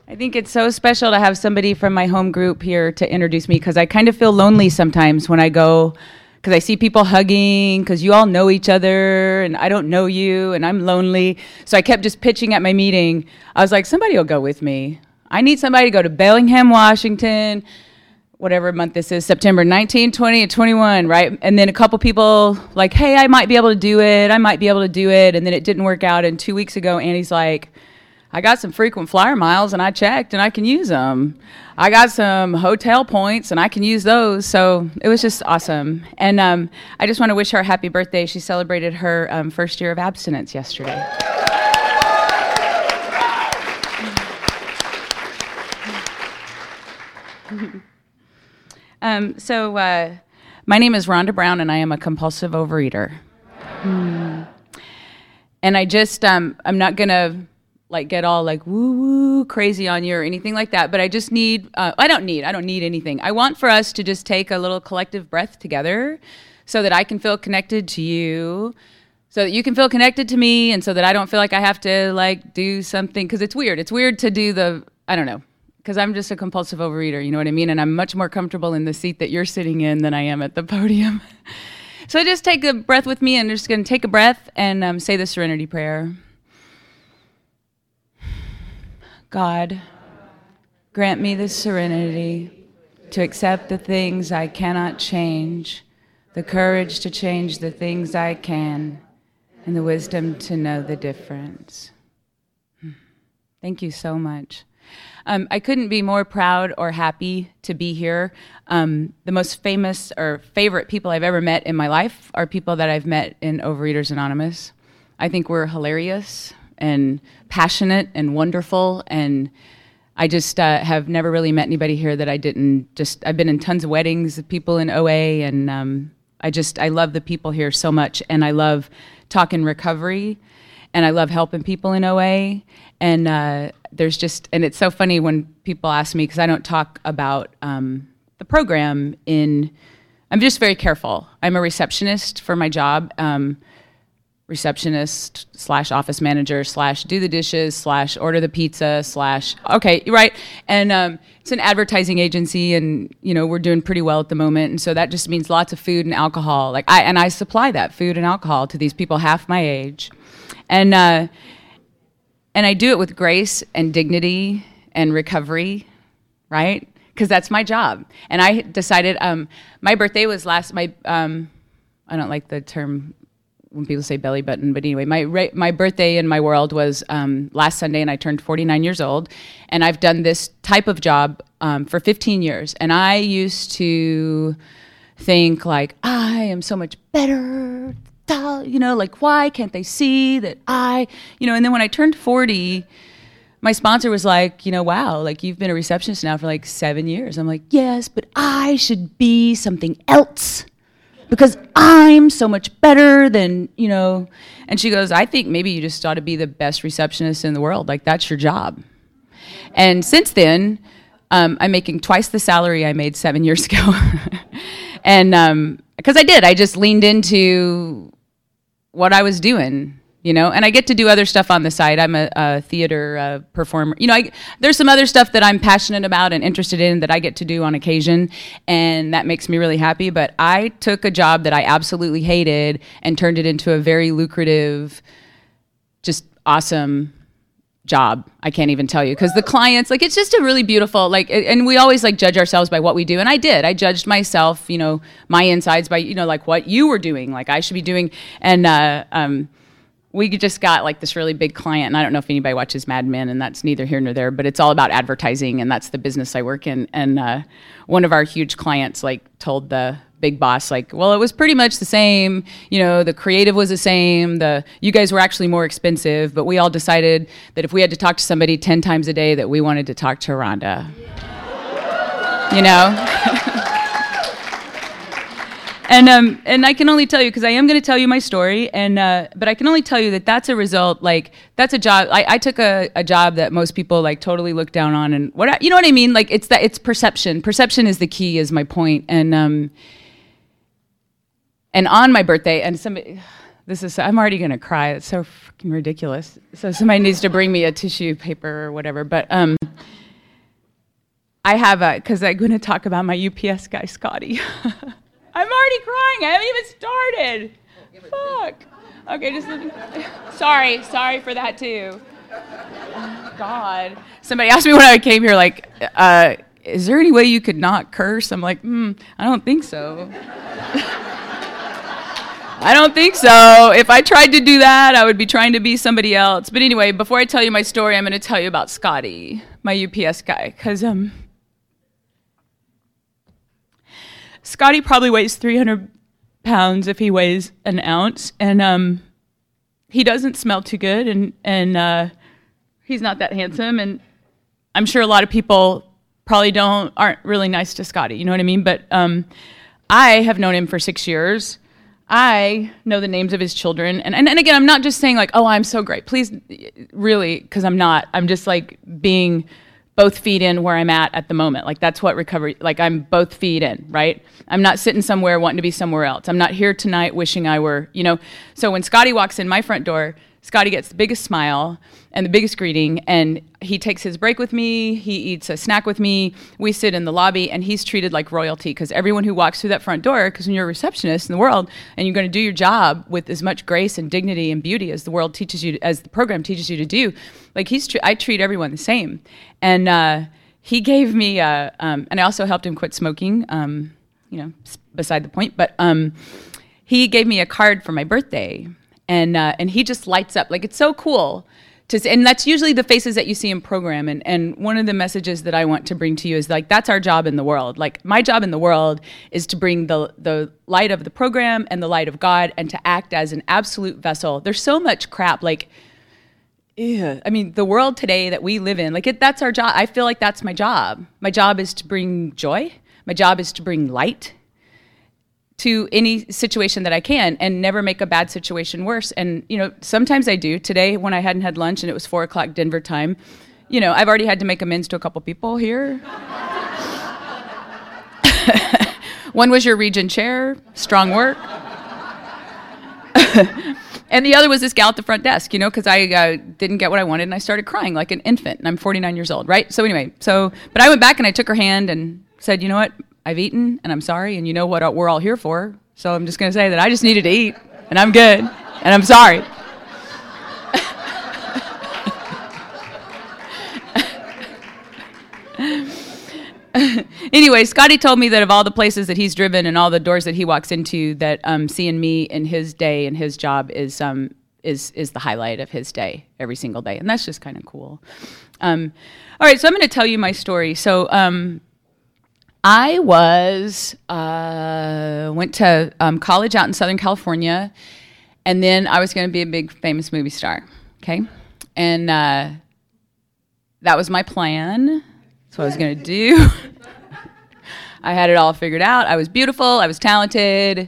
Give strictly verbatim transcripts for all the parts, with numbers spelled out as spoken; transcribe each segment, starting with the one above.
I think it's so special to have somebody from my home group here to introduce me, because I kind of feel lonely sometimes when I go, because I see people hugging, because you all know each other, and I don't know you, and I'm lonely. So I kept just pitching at my meeting. I was like, somebody will go with me. I need somebody to go to Bellingham, Washington, whatever month this is, September nineteenth, twentieth, and twenty-first, right? And then a couple people like, hey, I might be able to do it. I might be able to do it. And then it didn't work out. And two weeks ago, Annie's like, I got some frequent flyer miles, and I checked, and I can use them. I got some hotel points, and I can use those. So it was just awesome. And um, I just want to wish her a happy birthday. She celebrated her um, first year of abstinence yesterday. um, so uh, my name is Rhonda Brown, and I am a compulsive overeater. Mm. And I just, um, I'm not going to like get all like woo woo crazy on you or anything like that, but I just need uh, I don't need I don't need anything. I want for us to just take a little collective breath together so that I can feel connected to you, so that you can feel connected to me, and so that I don't feel like I have to like do something, because it's weird. It's weird to do the I don't know, because I'm just a compulsive overeater, you know what I mean? And I'm much more comfortable in the seat that you're sitting in than I am at the podium. So just take a breath with me, and I'm just going to take a breath and um, say the Serenity Prayer. God, grant me the serenity to accept the things I cannot change, the courage to change the things I can, and the wisdom to know the difference. Thank you so much. Um, I couldn't be more proud or happy to be here. Um, the most famous or favorite people I've ever met in my life are people that I've met in Overeaters Anonymous. I think we're hilarious and passionate and wonderful, and I just uh, have never really met anybody here that I didn't just, I've been in tons of weddings of people in O A, and um, I just, I love the people here so much, and I love talking recovery, and I love helping people in O A, and uh, there's just, and it's so funny when people ask me, because I don't talk about um, the program in, I'm just very careful. I'm a receptionist for my job, um, receptionist slash office manager slash do the dishes slash order the pizza slash okay right and um it's an advertising agency, and you know we're doing pretty well at the moment, and so that just means lots of food and alcohol, like I and I supply that food and alcohol to these people half my age, and uh and I do it with grace and dignity and recovery, right? Because that's my job. And I decided um my birthday was last my um I don't like the term when people say belly button, but anyway, my my birthday in my world was um, last Sunday, and I turned forty-nine years old, and I've done this type of job um, for fifteen years, and I used to think like, I am so much better, you know, like why can't they see that I, you know, and then when I turned forty, my sponsor was like, you know, wow, like you've been a receptionist now for like seven years. I'm like, yes, but I should be something else, because I'm so much better than, you know, and she goes, I think maybe you just ought to be the best receptionist in the world. Like, that's your job. And since then, um, I'm making twice the salary I made seven years ago. And um, because I did, I just leaned into what I was doing, you know, and I get to do other stuff on the side. I'm a, a theater uh, performer. You know, I, there's some other stuff that I'm passionate about and interested in that I get to do on occasion, and that makes me really happy. But I took a job that I absolutely hated and turned it into a very lucrative, just awesome job. I can't even tell you, because the clients, like, it's just a really beautiful, like, and we always like judge ourselves by what we do. And I did, I judged myself, you know, my insides by, you know, like what you were doing, like I should be doing. And, uh, um, we just got like this really big client, and I don't know if anybody watches Mad Men, and that's neither here nor there, but it's all about advertising, and that's the business I work in. And uh, one of our huge clients like told the big boss, like, well, it was pretty much the same, you know, the creative was the same, the you guys were actually more expensive, but we all decided that if we had to talk to somebody ten times a day, that we wanted to talk to Rhonda. You know? And um and I can only tell you, because I am going to tell you my story, and uh, but I can only tell you that that's a result, like that's a job. I, I took a, a job that most people like totally look down on, and what you know what I mean. Like it's that it's perception. Perception is the key, is my point. And um and on my birthday, and somebody, this is I'm already going to cry. It's so freaking ridiculous. So somebody needs to bring me a tissue paper or whatever. But um I have a, because I'm going to talk about my U P S guy, Scotty. I'm already crying. I haven't even started. Fuck. Okay, just let me, sorry, sorry for that too. Oh, God. Somebody asked me when I came here, like, uh, is there any way you could not curse? I'm like, hmm, I don't think so. I don't think so. If I tried to do that, I would be trying to be somebody else. But anyway, before I tell you my story, I'm going to tell you about Scotty, my U P S guy, because um, Scotty probably weighs three hundred pounds if he weighs an ounce, and um, he doesn't smell too good, and and uh, he's not that handsome, and I'm sure a lot of people probably don't aren't really nice to Scotty. You know what I mean? But um, I have known him for six years. I know the names of his children. And, and, and again, I'm not just saying like, oh, I'm so great. Please, really, because I'm not. I'm just like being both feet in where I'm at at the moment. Like that's what recovery, like I'm both feet in, right? I'm not sitting somewhere wanting to be somewhere else. I'm not here tonight wishing I were, you know. So when Scotty walks in my front door, Scotty gets the biggest smile and the biggest greeting, and he takes his break with me, he eats a snack with me, we sit in the lobby, and he's treated like royalty, because everyone who walks through that front door, because when you're a receptionist in the world, and you're going to do your job with as much grace and dignity and beauty as the world teaches you, to, as the program teaches you to do, like he's, tr- I treat everyone the same. And uh, he gave me, uh, um, and I also helped him quit smoking, um, you know, beside the point, but um, he gave me a card for my birthday. And uh, and he just lights up. Like, it's so cool to see. And that's usually the faces that you see in program. And, and one of the messages that I want to bring to you is, like, that's our job in the world. Like, my job in the world is to bring the the light of the program and the light of God, and to act as an absolute vessel. There's so much crap. Like, ew. I mean, the world today that we live in, like, it, that's our job. I feel like that's my job. My job is to bring joy. My job is to bring light to any situation that I can, and never make a bad situation worse. And, you know, sometimes I do. Today, when I hadn't had lunch and it was four o'clock Denver time, you know, I've already had to make amends to a couple people here. One was your region chair, strong work. And the other was this gal at the front desk, you know, because I uh, didn't get what I wanted, and I started crying like an infant, and I'm forty-nine years old, right? So anyway, so, but I went back and I took her hand and said, you know what? I've eaten, and I'm sorry, and you know what we're all here for. So I'm just going to say that I just needed to eat, and I'm good, and I'm sorry. Anyway, Scotty told me that of all the places that he's driven and all the doors that he walks into, that um, seeing me in his day and his job is um, is is the highlight of his day every single day, and that's just kind of cool. Um, all right, so I'm going to tell you my story. So. Um, I was, uh, went to um, college out in Southern California, and then I was going to be a big famous movie star, okay? And uh, that was my plan. That's what I was going to do. I had it all figured out. I was beautiful. I was talented.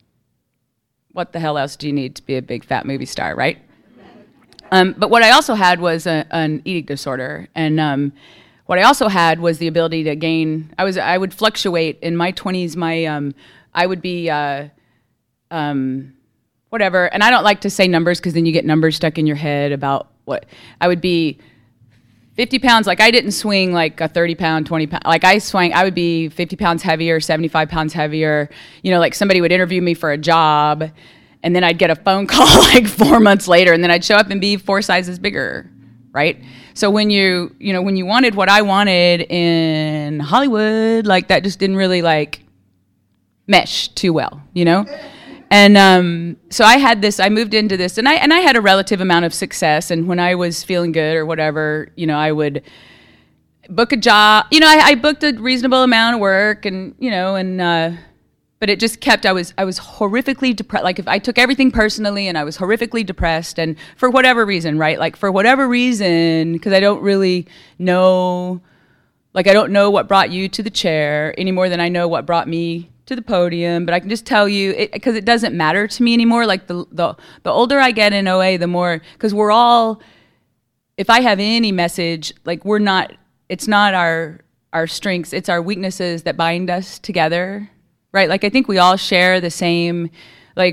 What the hell else do you need to be a big fat movie star, right? Um, but what I also had was a, an eating disorder, and um, what I also had was the ability to gain. I was I would fluctuate in my twenties. My um, I would be uh, um, whatever, and I don't like to say numbers because then you get numbers stuck in your head about what I would be. fifty pounds. Like I didn't swing like a thirty pound, twenty pound. Like I swung. I would be fifty pounds heavier, seventy-five pounds heavier. You know, like somebody would interview me for a job, and then I'd get a phone call like four months later, and then I'd show up and be four sizes bigger, right? So when you, you know, when you wanted what I wanted in Hollywood, like that just didn't really like mesh too well, you know? And um, so I had this, I moved into this, and I and I had a relative amount of success, and when I was feeling good or whatever, you know, I would book a job, you know, I, I booked a reasonable amount of work, and, you know, and, uh, but it just kept, I was I was horrifically depressed. Like if I took everything personally, and I was horrifically depressed, and for whatever reason, right? Like for whatever reason, because I don't really know, like I don't know what brought you to the chair any more than I know what brought me to the podium, but I can just tell you, because it, it doesn't matter to me anymore. Like the, the, the older I get in O A, the more, because we're all, if I have any message, like we're not, it's not our, our strengths, it's our weaknesses that bind us together. Right, like I think we all share the same, like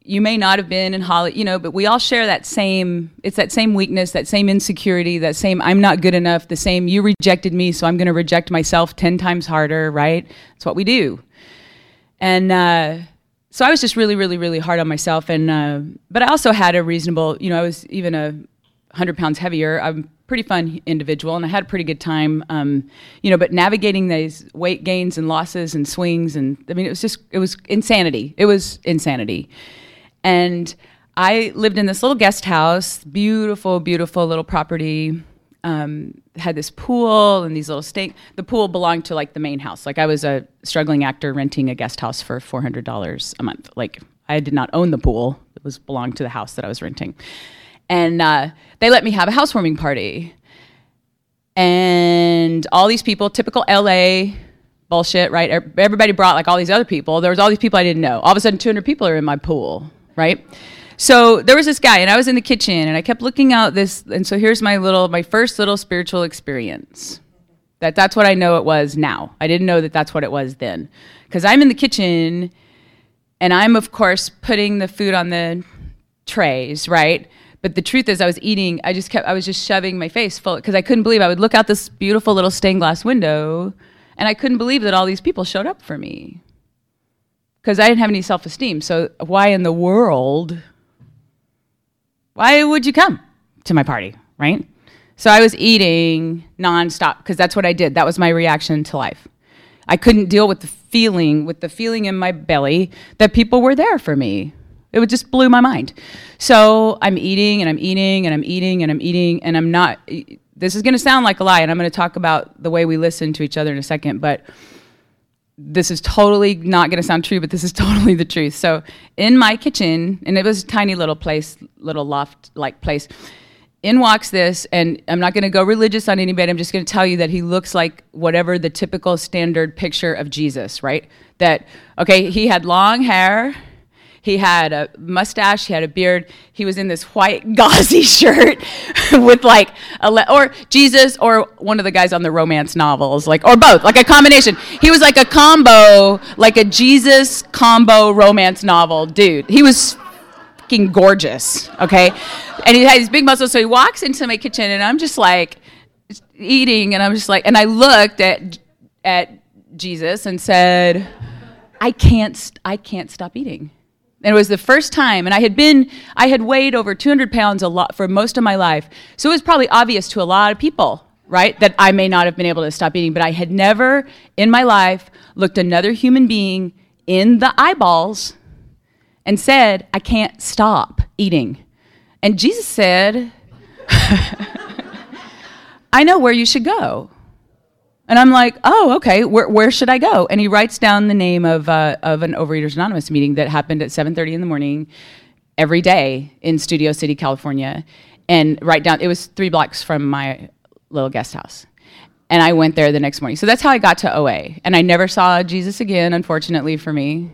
you may not have been in Hollywood, you know, but we all share that same, it's that same weakness, that same insecurity, that same I'm not good enough, the same you rejected me, so I'm going to reject myself ten times harder, right? That's what we do. And uh, so I was just really, really, really hard on myself. And uh, but I also had a reasonable, you know, I was even a one hundred pounds heavier. I'm a pretty fun individual, and I had a pretty good time, um, you know, but navigating these weight gains and losses and swings, and I mean, it was just, it was insanity. It was insanity. And I lived in this little guest house, beautiful, beautiful little property, um, had this pool and these little stake. The pool belonged to like the main house. Like I was a struggling actor renting a guest house for four hundred dollars a month. Like I did not own the pool. It was belonged to the house that I was renting. And uh, they let me have a housewarming party. And all these people, typical L A bullshit, right? Everybody brought like all these other people. There was all these people I didn't know. All of a sudden, two hundred people are in my pool. Right? So there was this guy, and I was in the kitchen, and I kept looking out this, and so here's my little, my first little spiritual experience. That that's what I know it was now. I didn't know that that's what it was then. Because I'm in the kitchen, and I'm, of course, putting the food on the trays, right? But the truth is I was eating, I just kept, I was just shoving my face full, because I couldn't believe, I would look out this beautiful little stained glass window, and I couldn't believe that all these people showed up for me. Because I didn't have any self-esteem. So why in the world, why would you come to my party, right? So I was eating nonstop because that's what I did. That was my reaction to life. I couldn't deal with the feeling, with the feeling in my belly that people were there for me. It would just blew my mind. So I'm eating and I'm eating and I'm eating and I'm eating and I'm not, this is going to sound like a lie, and I'm going to talk about the way we listen to each other in a second, but this is totally not going to sound true, but this is totally the truth. So in my kitchen, and it was a tiny little place, little loft-like place, in walks this, and I'm not going to go religious on anybody. I'm just going to tell you that he looks like whatever the typical standard picture of Jesus, right? That, okay, he had long hair. He had a mustache, he had a beard, he was in this white gauzy shirt with like, a le- or Jesus or one of the guys on the romance novels, like, or both, like a combination. He was like a combo, like a Jesus combo romance novel dude. He was fucking gorgeous, okay? And he had these big muscles, so he walks into my kitchen and I'm just like eating and I'm just like, and I looked at at Jesus and said, I can't, I can't stop eating. And it was the first time, and I had been, I had weighed over two hundred pounds a lot for most of my life. So it was probably obvious to a lot of people, right, that I may not have been able to stop eating, but I had never in my life looked another human being in the eyeballs and said, I can't stop eating. And Jesus said, I know where you should go. And I'm like, oh, okay, where where should I go? And he writes down the name of uh, of an Overeaters Anonymous meeting that happened at seven thirty in the morning every day in Studio City, California. And write down, it was three blocks from my little guest house. And I went there the next morning. So that's how I got to O A. And I never saw Jesus again, unfortunately for me.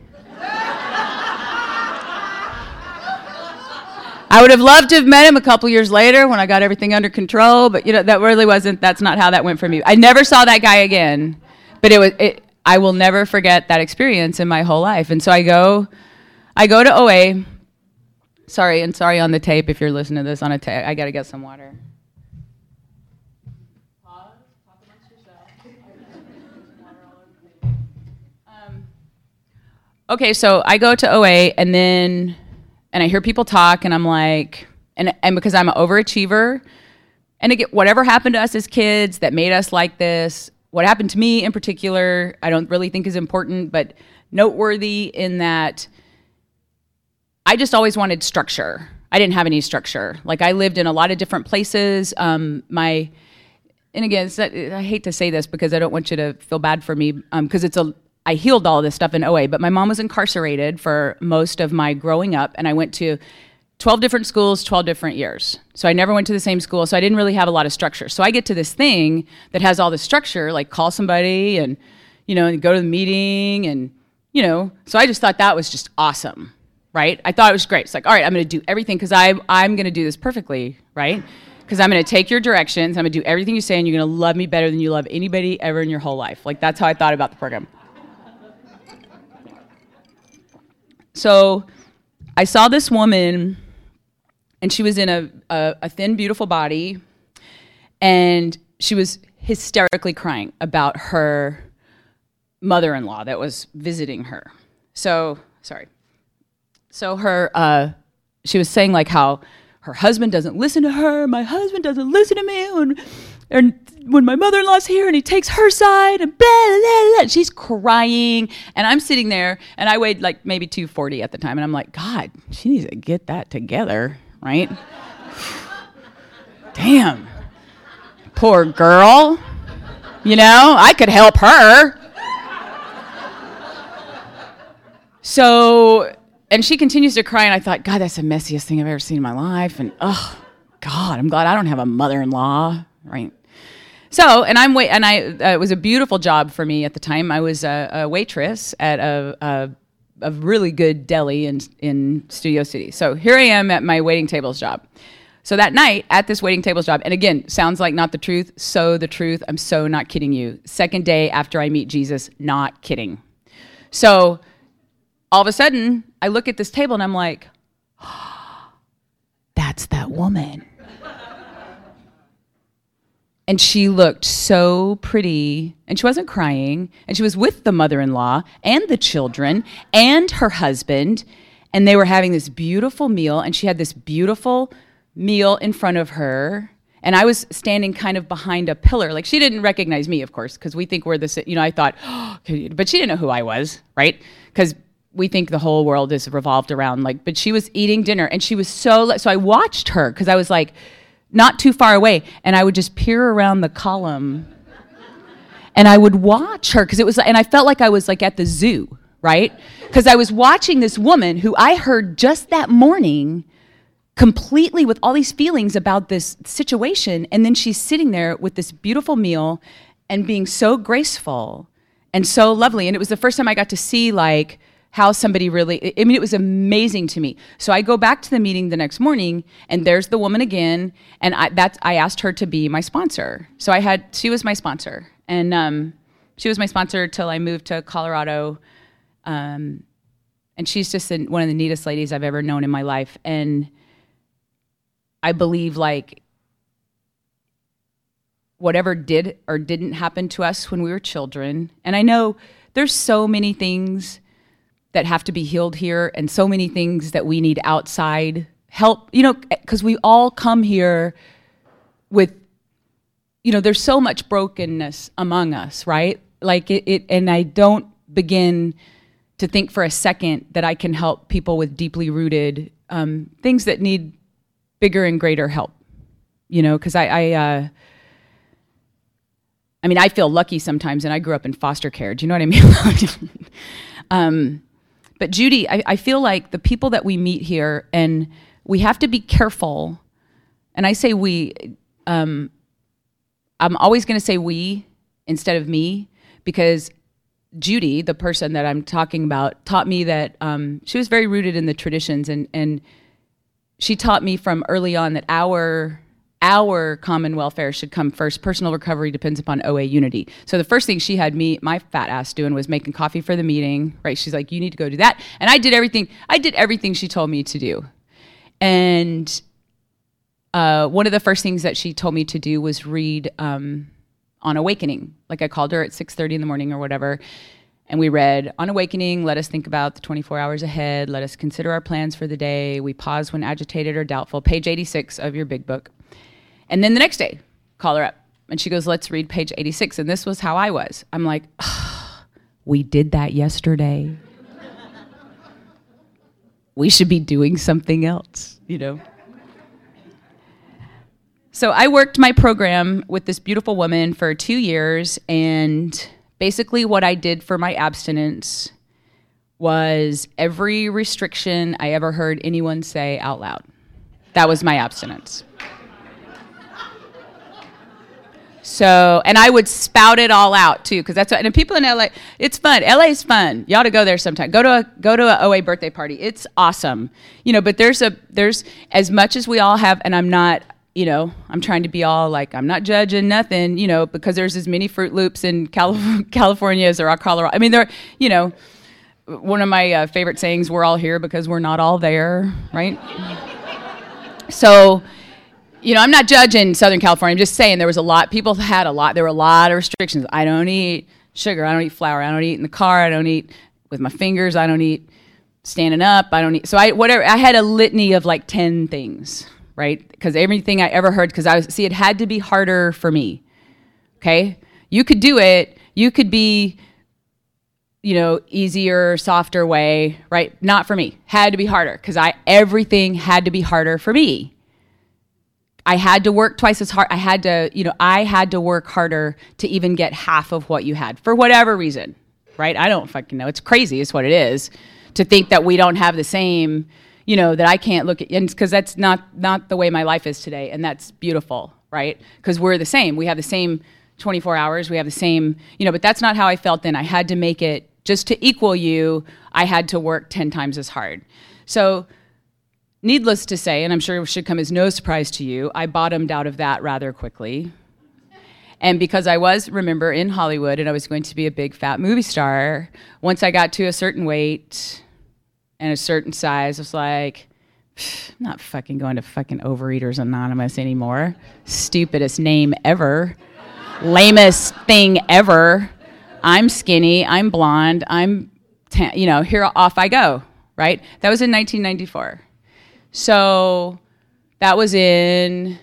I would have loved to have met him a couple years later when I got everything under control, but you know that really wasn't. That's not how that went for me. I never saw that guy again, but it was. It, I will never forget that experience in my whole life. And so I go, I go to O A. Sorry, and sorry on the tape if you're listening to this on a tape. I got to get some water. Pause. Talk amongst yourself. Um, okay, so I go to O A, and then. And I hear people talk, and I'm like, and and because I'm an overachiever, and again, whatever happened to us as kids that made us like this, what happened to me in particular, I don't really think is important, but noteworthy in that I just always wanted structure. I didn't have any structure. Like I lived in a lot of different places. Um, my, and again, it's not, I hate to say this because I don't want you to feel bad for me, because um, it's a. I healed all this stuff in O A, but my mom was incarcerated for most of my growing up, and I went to twelve different schools, twelve different years. So I never went to the same school, so I didn't really have a lot of structure. So I get to this thing that has all this structure, like call somebody and, you know, and go to the meeting and, you know, so I just thought that was just awesome, right? I thought it was great. It's like, all right, I'm going to do everything because I'm, I'm going to do this perfectly, right? Because I'm going to take your directions, I'm going to do everything you say, and you're going to love me better than you love anybody ever in your whole life. Like, that's how I thought about the program. So I saw this woman, and she was in a, a, a thin, beautiful body, and she was hysterically crying about her mother-in-law that was visiting her. So, sorry. So her, uh, she was saying like how her husband doesn't listen to her, my husband doesn't listen to me, and, and when my mother-in-law's here and he takes her side, and blah, blah, blah. She's crying, and I'm sitting there, and I weighed like maybe two forty at the time, and I'm like, God, she needs to get that together, right? Damn. Poor girl. You know, I could help her. So, and she continues to cry, and I thought, God, that's the messiest thing I've ever seen in my life. And, oh, God, I'm glad I don't have a mother-in-law, right? So, and I'm wait, and I uh, it was a beautiful job for me at the time. I was a, a waitress at a, a a really good deli in in Studio City. So here I am at my waiting tables job. So that night at this waiting tables job, and again, sounds like not the truth, so the truth. I'm so not kidding you. Second day after I meet Jesus, not kidding. So all of a sudden, I look at this table and I'm like, oh, that's that woman. And she looked so pretty, and she wasn't crying, and she was with the mother-in-law and the children and her husband, and they were having this beautiful meal, and she had this beautiful meal in front of her, and I was standing kind of behind a pillar. Like, she didn't recognize me, of course, because we think we're the, you know, I thought, oh, but she didn't know who I was, right? Because we think the whole world is revolved around, like, but she was eating dinner, and she was so, so I watched her, because I was like, not too far away, and I would just peer around the column, and I would watch her, because it was, and I felt like I was like at the zoo, right? Because I was watching this woman who I heard just that morning completely with all these feelings about this situation, and then she's sitting there with this beautiful meal and being so graceful and so lovely, and it was the first time I got to see like how somebody really, I mean, it was amazing to me. So I go back to the meeting the next morning, and there's the woman again, and I, that's, I asked her to be my sponsor. So I had, she was my sponsor, and um, she was my sponsor till I moved to Colorado, um, and she's just an, one of the neatest ladies I've ever known in my life, and I believe like whatever did or didn't happen to us when we were children, and I know there's so many things that have to be healed here, and so many things that we need outside help, you know, because we all come here with, you know, there's so much brokenness among us, right? Like it, it and I don't begin to think for a second that I can help people with deeply rooted um, things that need bigger and greater help, you know, because I, I uh, I mean, I feel lucky sometimes, and I grew up in foster care. Do you know what I mean? um, But Judy, I, I feel like the people that we meet here, and we have to be careful, and I say we, um, I'm always going to say we instead of me, because Judy, the person that I'm talking about, taught me that um, she was very rooted in the traditions, and, and she taught me from early on that our Our common welfare should come first. Personal recovery depends upon O A unity. So the first thing she had me, my fat ass, doing was making coffee for the meeting, right? She's like, you need to go do that. And I did everything. I did everything she told me to do. And uh, one of the first things that she told me to do was read um, On Awakening. Like I called her at six thirty in the morning or whatever. And we read On Awakening, let us think about the twenty-four hours ahead. Let us consider our plans for the day. We pause when agitated or doubtful. Page eighty-six of your big book. And then the next day, call her up. And she goes, let's read page eighty-six. And this was how I was. I'm like, oh, we did that yesterday. We should be doing something else, you know. So I worked my program with this beautiful woman for two years. And basically what I did for my abstinence was every restriction I ever heard anyone say out loud. That was my abstinence. So, and I would spout it all out too, because that's what, and people in L A, it's fun. L A is fun. You ought to go there sometime. Go to a go to a O A birthday party. It's awesome, you know. But there's a there's as much as we all have, and I'm not, you know, I'm trying to be all like I'm not judging nothing, you know, because there's as many Fruit Loops in Cali- California as there are Colorado. I mean, there, you know, one of my uh, favorite sayings, we're all here because we're not all there, right? So, you know, I'm not judging Southern California. I'm just saying there was a lot, people had a lot, there were a lot of restrictions. I don't eat sugar, I don't eat flour, I don't eat in the car, I don't eat with my fingers, I don't eat standing up, I don't eat, so I, whatever, I had a litany of like ten things, right? Because everything I ever heard, because I was, see, it had to be harder for me, okay? You could do it, you could be, you know, easier, softer way, right? Not for me. Had to be harder because I everything had to be harder for me. I had to work twice as hard. I had to, you know, I had to work harder to even get half of what you had for whatever reason, right? I don't fucking know. It's crazy is what it is to think that we don't have the same, you know, that I can't look at, and because that's not not the way my life is today, and that's beautiful, right? Because we're the same. We have the same twenty-four hours. We have the same, you know, but that's not how I felt then. I had to make it. Just to equal you, I had to work ten times as hard. So needless to say, and I'm sure it should come as no surprise to you, I bottomed out of that rather quickly. And because I was, remember, in Hollywood and I was going to be a big fat movie star, once I got to a certain weight and a certain size, I was like, I'm not fucking going to fucking Overeaters Anonymous anymore. Stupidest name ever. Lamest thing ever. I'm skinny, I'm blonde, I'm, tan, you know, here off I go, right? That was in nineteen ninety-four. So that was in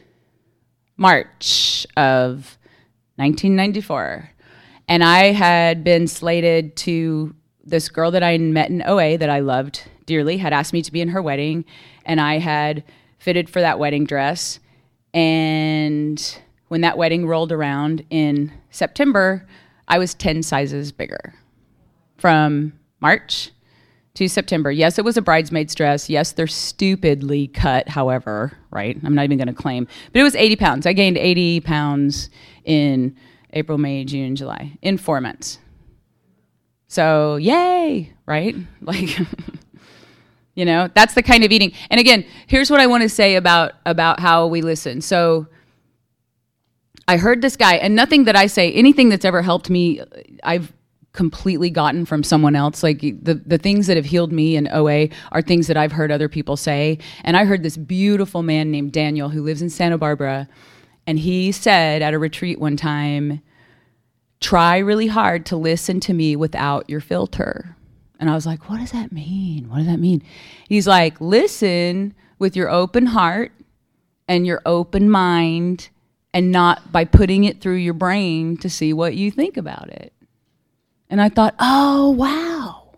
March of nineteen ninety-four. And I had been slated to, this girl that I met in O A that I loved dearly had asked me to be in her wedding, and I had fitted for that wedding dress. And when that wedding rolled around in September, I was ten sizes bigger from March to September. Yes, it was a bridesmaid's dress. Yes, they're stupidly cut, however, right? I'm not even going to claim. But it was eighty pounds. I gained eighty pounds in April, May, June, July, in four months. So, yay, right? Like, you know, that's the kind of eating. And again, here's what I want to say about, about how we listen. So, I heard this guy, and nothing that I say, anything that's ever helped me, I've completely gotten from someone else. Like the, the things that have healed me in O A are things that I've heard other people say. And I heard this beautiful man named Daniel who lives in Santa Barbara. And he said at a retreat one time, try really hard to listen to me without your filter. And I was like, what does that mean? What does that mean? He's like, listen with your open heart and your open mind, and not by putting it through your brain to see what you think about it. And I thought, oh, wow.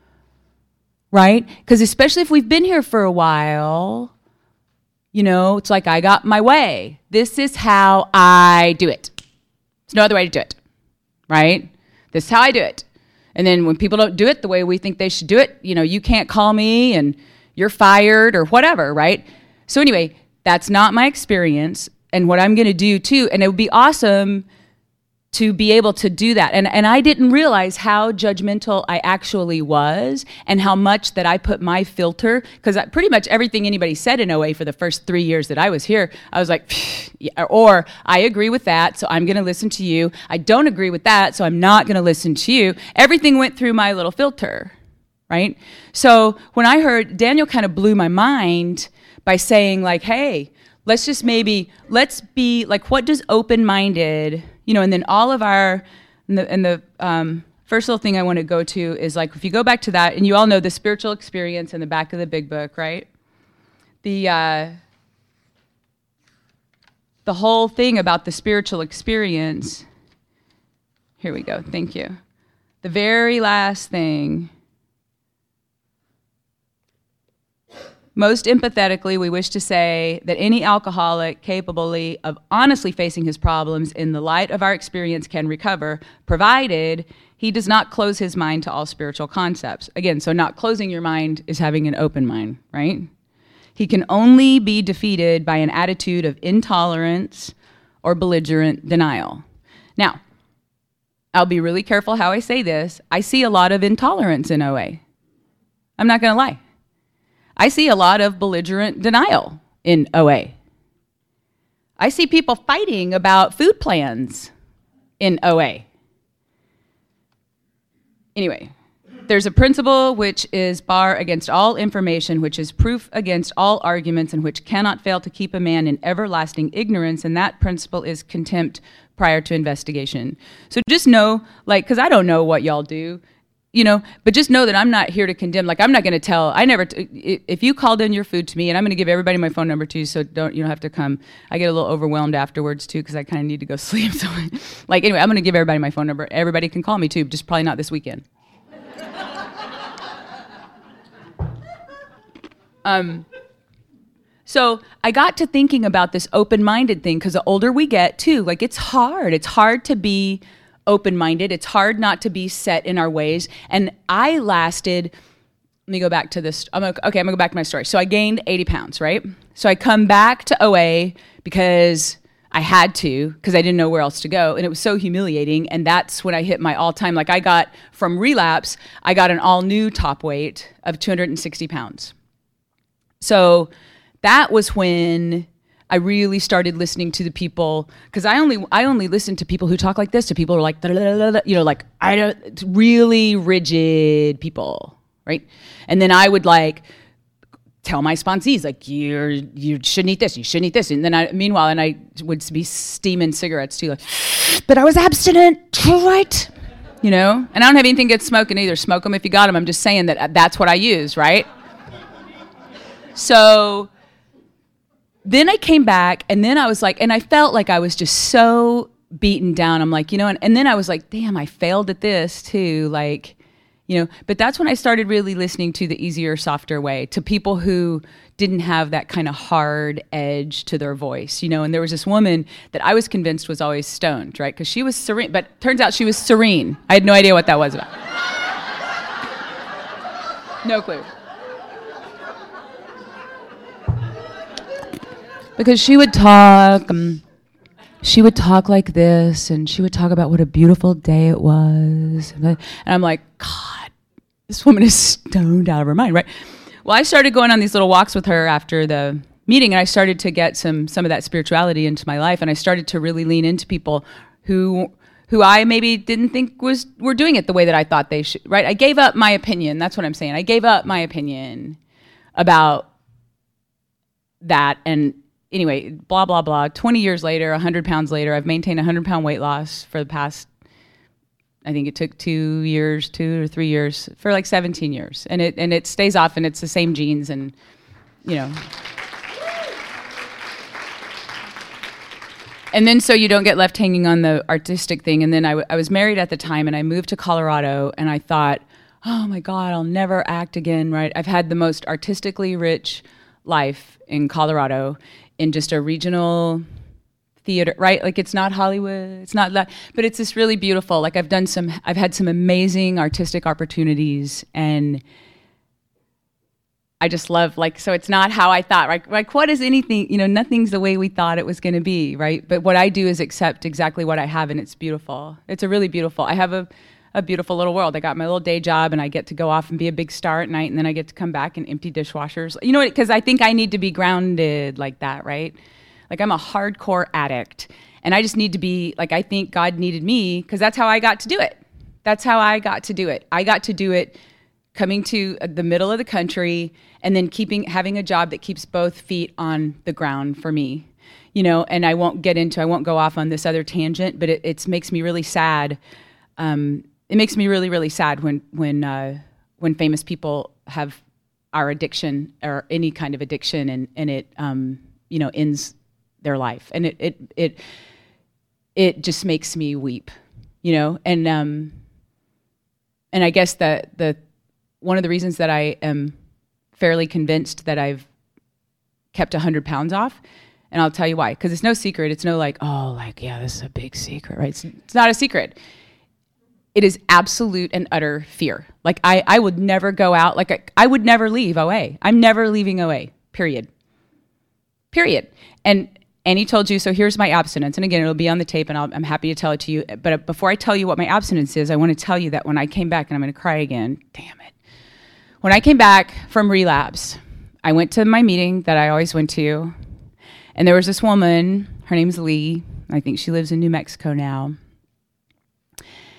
Right? Because especially if we've been here for a while, you know, it's like I got my way. This is how I do it. There's no other way to do it. Right? This is how I do it. And then when people don't do it the way we think they should do it, you know, you can't call me and you're fired or whatever, right? So anyway, that's not my experience. And what I'm going to do too, and it would be awesome to be able to do that. And and I didn't realize how judgmental I actually was and how much that I put my filter, because pretty much everything anybody said in O A for the first three years that I was here, I was like, yeah, or I agree with that, so I'm going to listen to you. I don't agree with that, so I'm not going to listen to you. Everything went through my little filter, right? So when I heard, Daniel kind of blew my mind by saying like, hey, let's just maybe, let's be, like, what does open-minded, you know, and then all of our, and the, and the um, first little thing I want to go to is, like, if you go back to that, and you all know the spiritual experience in the back of the big book, right? The, uh, the whole thing about the spiritual experience, here we go, thank you. The very last thing, most empathetically, we wish to say that any alcoholic capable of honestly facing his problems in the light of our experience can recover, provided he does not close his mind to all spiritual concepts. Again, so not closing your mind is having an open mind, right? He can only be defeated by an attitude of intolerance or belligerent denial. Now, I'll be really careful how I say this. I see a lot of intolerance in O A. I'm not going to lie. I see a lot of belligerent denial in O A. I see people fighting about food plans in O A. Anyway, There's a principle which is bar against all information, which is proof against all arguments, and which cannot fail to keep a man in everlasting ignorance, and that principle is contempt prior to investigation. So just know, like, because I don't know what y'all do, you know, but just know that I'm not here to condemn. Like, I'm not going to tell, I never, t- if you called in your food to me, and I'm going to give everybody my phone number too, so don't, you don't have to come. I get a little overwhelmed afterwards too, because I kind of need to go sleep. So, like, anyway, I'm going to give everybody my phone number. Everybody can call me too, just probably not this weekend. um, so I got to thinking about this open-minded thing, because the older we get too, like, it's hard. It's hard to be open-minded. It's hard not to be set in our ways. And I lasted, let me go back to this. I'm gonna, okay, I'm gonna go back to my story. So I gained eighty pounds, right? So I come back to O A because I had to, because I didn't know where else to go. And it was so humiliating. And that's when I hit my all-time, like I got from relapse, I got an all new top weight of two hundred sixty pounds. So that was when I really started listening to the people, because I only I only listen to people who talk like this, to people who are like, you know, like, I don't, really rigid people, right? And then I would like tell my sponsees, like, you're you shouldn't eat this, you shouldn't eat this. And then I, meanwhile, and I would be steaming cigarettes too, like, but I was abstinent, right? You know, and I don't have anything against smoking either. Smoke them if you got them. I'm just saying that that's what I use, right? So then I came back, and then I was like, and I felt like I was just so beaten down. I'm like, you know, and, and then I was like, damn, I failed at this too. Like, you know, but that's when I started really listening to the easier, softer way, to people who didn't have that kind of hard edge to their voice, you know. And there was this woman that I was convinced was always stoned, right? Because she was serene, but turns out she was serene. I had no idea what that was about. No clue. Because she would talk, um, she would talk like this, and she would talk about what a beautiful day it was. And, I, and I'm like, God, this woman is stoned out of her mind, right? Well, I started going on these little walks with her after the meeting, and I started to get some some of that spirituality into my life, and I started to really lean into people who who I maybe didn't think was were doing it the way that I thought they should, right? I gave up my opinion. That's what I'm saying. I gave up my opinion about that, and anyway, blah, blah, blah. twenty years later, one hundred pounds later, I've maintained a one hundred pound weight loss for the past, I think it took two years, two or three years, for like seventeen years. And it and it stays off, and it's the same genes, and, you know. And then so you don't get left hanging on the artistic thing. And then I, w- I was married at the time, and I moved to Colorado, and I thought, oh my God, I'll never act again, right? I've had the most artistically rich life in Colorado, in just a regional theater, right? Like, it's not Hollywood, it's not that, but it's this really beautiful, like, I've done some, I've had some amazing artistic opportunities, and I just love, like, so it's not how I thought, right? Like, what is anything, you know, nothing's the way we thought it was going to be, right? But what I do is accept exactly what I have, and it's beautiful. It's a really beautiful, I have a, a beautiful little world. I got my little day job, and I get to go off and be a big star at night, and then I get to come back and empty dishwashers. You know, because I think I need to be grounded like that, right? Like, I'm a hardcore addict, and I just need to be, like, I think God needed me, because that's how I got to do it. That's how I got to do it. I got to do it coming to the middle of the country, and then keeping having a job that keeps both feet on the ground for me. You know, and I won't get into, I won't go off on this other tangent, but it it's makes me really sad. Um, It makes me really, really sad when when uh, when famous people have our addiction or any kind of addiction, and and it um, you know ends their life, and it it it it just makes me weep, you know. And um, and I guess that the one of the reasons that I am fairly convinced that I've kept one hundred pounds off, and I'll tell you why, because it's no secret. It's no like, oh, like, yeah, this is a big secret, right? It's, it's not a secret. It is absolute and utter fear. Like, I, I would never go out. Like, I, I would never leave O A. I'm never leaving O A, period. Period. And Annie told you, so here's my abstinence. And again, it'll be on the tape, and I'll, I'm happy to tell it to you. But before I tell you what my abstinence is, I want to tell you that when I came back, and I'm going to cry again, damn it. When I came back from relapse, I went to my meeting that I always went to, and there was this woman, her name's Lee. I think she lives in New Mexico now.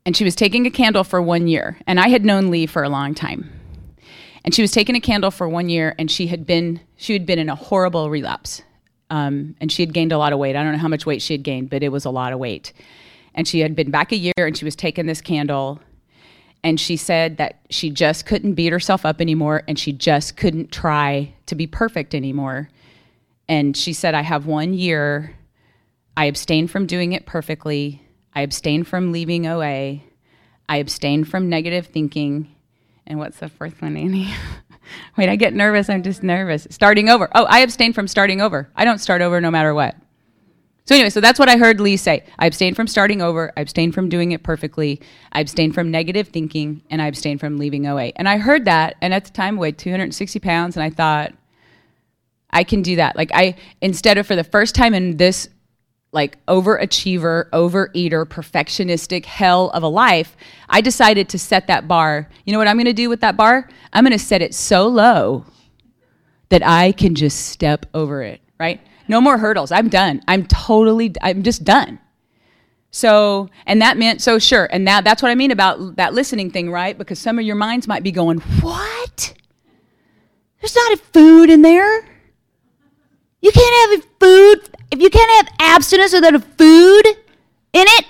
and she was taking a candle for one year. And I had known Lee for a long time. And she was taking a candle for one year, and she had been she had been in a horrible relapse. Um, and she had gained a lot of weight. I don't know how much weight she had gained, but it was a lot of weight. And she had been back a year, and she was taking this candle. And she said that she just couldn't beat herself up anymore, and she just couldn't try to be perfect anymore. And she said, I have one year. I abstained from doing it perfectly. I abstained from leaving O A. I abstained from negative thinking. And what's the fourth one, Annie? Wait, I get nervous. I'm just nervous. Starting over. Oh, I abstain from starting over. I don't start over no matter what. So anyway, so that's what I heard Lee say. I abstained from starting over. I abstained from doing it perfectly. I abstained from negative thinking. And I abstained from leaving O A. And I heard that, and at the time I weighed two hundred sixty pounds, and I thought, I can do that. Like I, instead of for the first time in this like overachiever, overeater, perfectionistic hell of a life, I decided to set that bar. You know what I'm going to do with that bar? I'm going to set it so low that I can just step over it, right? No more hurdles. I'm done. I'm totally, I'm just done. So, and that meant, so sure, and now that's what I mean about that listening thing, right? Because some of your minds might be going, what? There's not a food in there. You can't have a food. If you can't have abstinence without a food in it.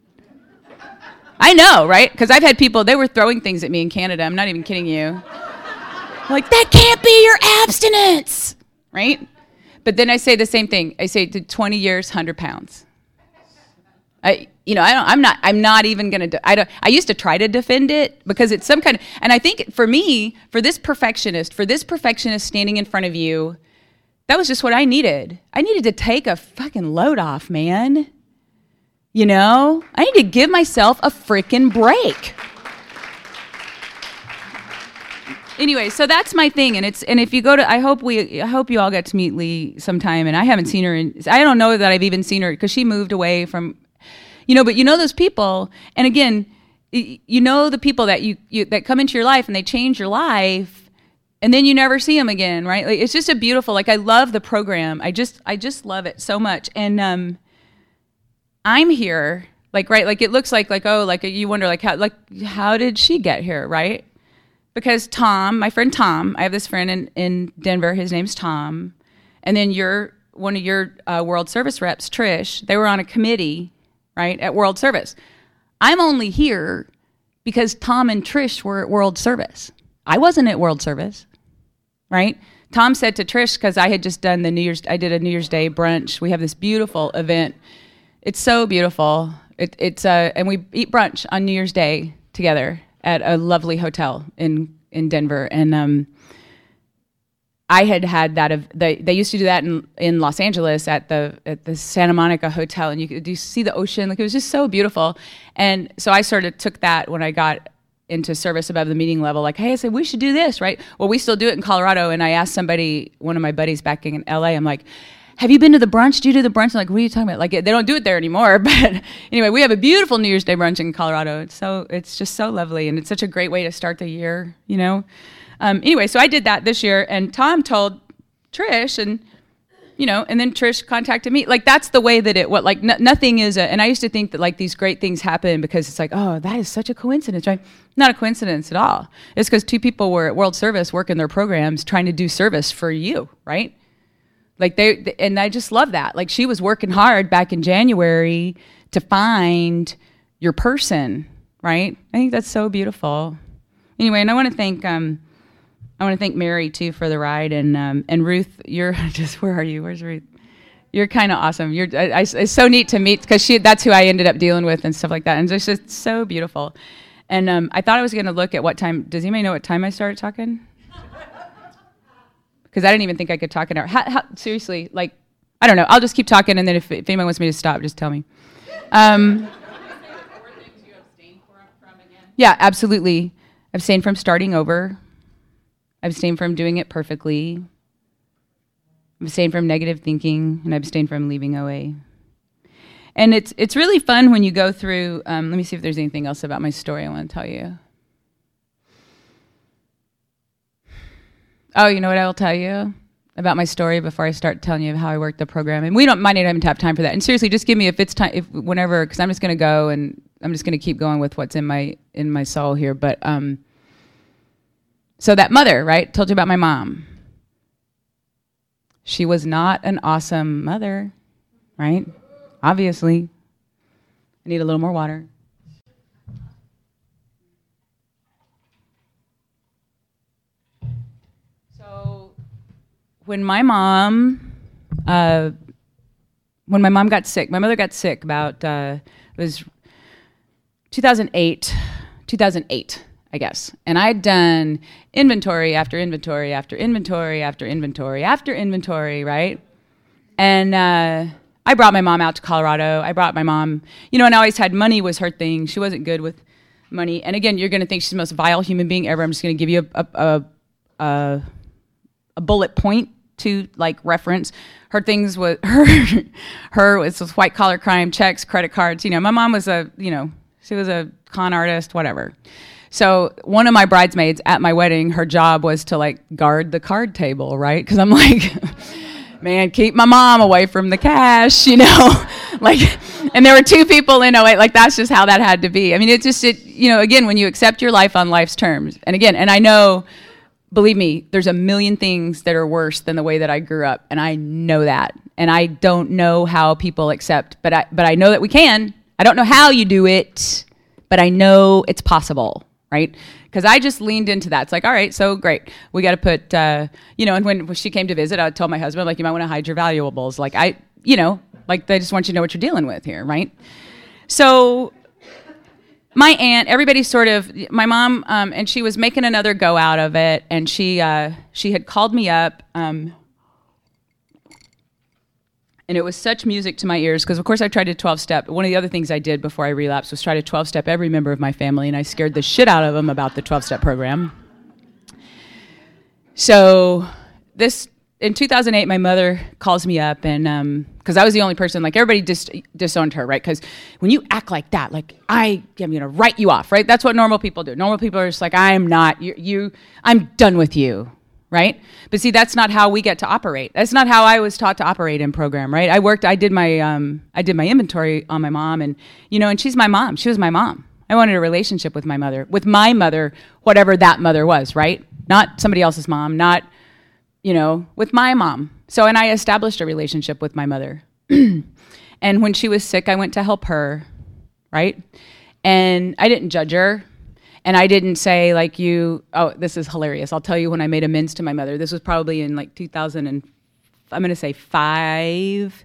I know, right? Because I've had people, they were throwing things at me in Canada. I'm not even kidding you. Like, that can't be your abstinence, right? But then I say the same thing. I say to twenty years, one hundred pounds. I, you know, I don't, I'm not, I'm not even going to, I don't, I used to try to defend it because it's some kind of, and I think for me, for this perfectionist, for this perfectionist standing in front of you, that was just what I needed. I needed to take a fucking load off, man. You know? I need to give myself a freaking break. Anyway, so that's my thing, and it's and if you go to, I hope we, I hope you all get to meet Lee sometime. And I haven't seen her, in, I don't know that I've even seen her because she moved away from, you know. But you know those people, and again, you know the people that you, you that come into your life and they change your life. And then you never see them again, right? Like, it's just a beautiful, like, I love the program. I just, I just love it so much. And um, I'm here, like, right, like, it looks like, like, oh, like, you wonder, like, how, like, how did she get here, right? Because Tom, my friend Tom, I have this friend in, in Denver, his name's Tom. And then your, one of your uh, World Service reps, Trish, they were on a committee, right, at World Service. I'm only here because Tom and Trish were at World Service. I wasn't at World Service, right? Tom said to Trish, because I had just done the New Year's, I did a New Year's Day brunch. We have this beautiful event. It's so beautiful. It, it's uh, and we eat brunch on New Year's Day together at a lovely hotel in, in Denver. And um, I had had that of they they used to do that in, in Los Angeles at the at the Santa Monica Hotel, and you could you see the ocean. Like, it was just so beautiful. And so I sort of took that when I got into service above the meeting level, like, hey, I said, we should do this, right? Well, we still do it in Colorado. And I asked somebody, one of my buddies back in L A, I'm like, have you been to the brunch? Do you do the brunch? I'm like, what are you talking about? Like, they don't do it there anymore. But anyway, we have a beautiful New Year's Day brunch in Colorado. It's so, it's just so lovely. And it's such a great way to start the year, you know? Um, anyway, so I did that this year. And Tom told Trish, and, you know, and then Trish contacted me. Like, that's the way that it, what, like, n- nothing is a, and I used to think that, like, these great things happen because it's like, oh, that is such a coincidence, right? Not a coincidence at all. It's because two people were at World Service working their programs trying to do service for you, right? Like, they, they, and I just love that. Like, she was working hard back in January to find your person, right? I think that's so beautiful. Anyway, and I want to thank, um, I want to thank Mary too for the ride, and um, and Ruth, you're just, where are you? Where's Ruth? You're kind of awesome. You're I, I, it's so neat to meet, because she that's who I ended up dealing with and stuff like that, and it's just so beautiful. And um, I thought I was going to look at what time. Does anybody know what time I started talking? Because I didn't even think I could talk an hour. How, how, seriously, like, I don't know. I'll just keep talking, and then if, if anyone wants me to stop, just tell me. Um, yeah, absolutely. Abstain from starting over. Abstain from doing it perfectly. Abstain from negative thinking, and abstain from leaving O A. And it's it's really fun when you go through. Um, let me see if there's anything else about my story I want to tell you. Oh, you know what I will tell you about my story before I start telling you how I worked the program. And we don't might not even have time for that. And seriously, just give me if it's time, if whenever, because I'm just going to go and I'm just going to keep going with what's in my in my soul here. But um, so that mother, right? Told you about my mom. She was not an awesome mother, right? Obviously. I need a little more water. So when my mom, uh, when my mom got sick, my mother got sick about, uh, it was two thousand eight, two thousand eight, I guess. And I'd done inventory after inventory after inventory after inventory after inventory, right? And uh, I brought my mom out to Colorado. I brought my mom, you know, and I always had money was her thing. She wasn't good with money. And again, you're going to think she's the most vile human being ever. I'm just going to give you a, a, a, a bullet point to like reference. Her things was, her, her was white collar crime, checks, credit cards. You know, my mom was a, you know, she was a con artist, whatever. So one of my bridesmaids at my wedding, her job was to like guard the card table, right? Because I'm like, man, keep my mom away from the cash, you know? Like, and there were two people in oh eight, like that's just how that had to be. I mean, it's just, it, you know, again, when you accept your life on life's terms, and again, and I know, believe me, there's a million things that are worse than the way that I grew up, and I know that. And I don't know how people accept, but I, but I know that we can. I don't know how you do it, but I know it's possible, right? Because I just leaned into that. It's like, all right, so great. We got to put, uh, you know, and when she came to visit, I told my husband, like, you might want to hide your valuables. Like, I, you know, like, they just want you to know what you're dealing with here, right? So my aunt, everybody sort of, my mom, um, and she was making another go out of it, and she, uh, she had called me up, um, and it was such music to my ears, because of course I tried to twelve-step. One of the other things I did before I relapsed was try to twelve-step every member of my family, and I scared the shit out of them about the twelve-step program. So this, in two thousand eight, my mother calls me up, and because um, I was the only person, like everybody dis- disowned her, right? Because when you act like that, like I am going to write you off, right? That's what normal people do. Normal people are just like, I'm not, you, you I'm done with you. Right? But see, that's not how we get to operate. That's not how I was taught to operate in program, right? I worked, I did my, um, I did my inventory on my mom, and, you know, and she's my mom. She was my mom. I wanted a relationship with my mother, with my mother, whatever that mother was, right? Not somebody else's mom, not, you know, with my mom. So, and I established a relationship with my mother. And when she was sick, I went to help her, right? And I didn't judge her. And I didn't say, like, you, oh, this is hilarious. I'll tell you when I made amends to my mother. This was probably in, like, two thousand, and I'm going to say five.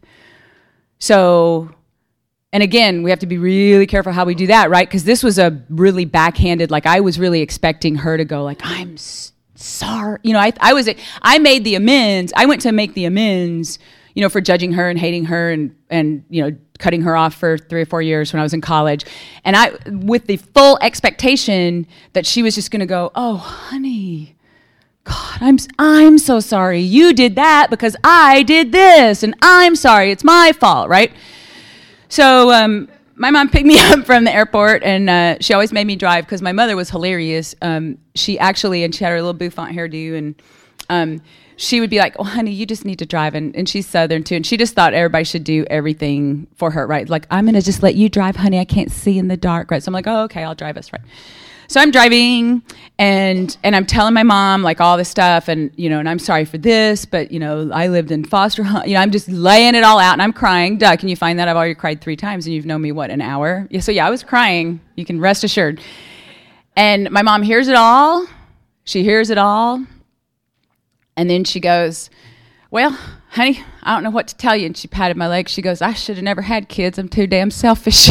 So, and again, we have to be really careful how we do that, right? Because this was a really backhanded, like, I was really expecting her to go, like, I'm s- sorry. You know, I, I was, I made the amends. I went to make the amends, you know, for judging her and hating her and, and, you know, cutting her off for three or four years when I was in college. And I, with the full expectation that she was just going to go, oh, honey, God, I'm, I'm so sorry. You did that because I did this, and I'm sorry. It's my fault, right? So um, my mom picked me up from the airport, and uh, she always made me drive because my mother was hilarious. Um, she actually, and she had her little bouffant hairdo, and um, she would be like, oh, honey, you just need to drive. And, and she's Southern, too. And she just thought everybody should do everything for her, right? Like, I'm going to just let you drive, honey. I can't see in the dark, right? So I'm like, oh, okay, I'll drive us, right? So I'm driving, and and I'm telling my mom, like, all this stuff. And, you know, and I'm sorry for this, but, you know, I lived in foster home. You know, I'm just laying it all out, and I'm crying. Duh, can you find that? I've already cried three times, and you've known me, what, an hour? Yeah, so, yeah, I was crying. You can rest assured. And my mom hears it all. She hears it all. And then she goes, well, honey, I don't know what to tell you. And she patted my leg. She goes, I should have never had kids. I'm too damn selfish.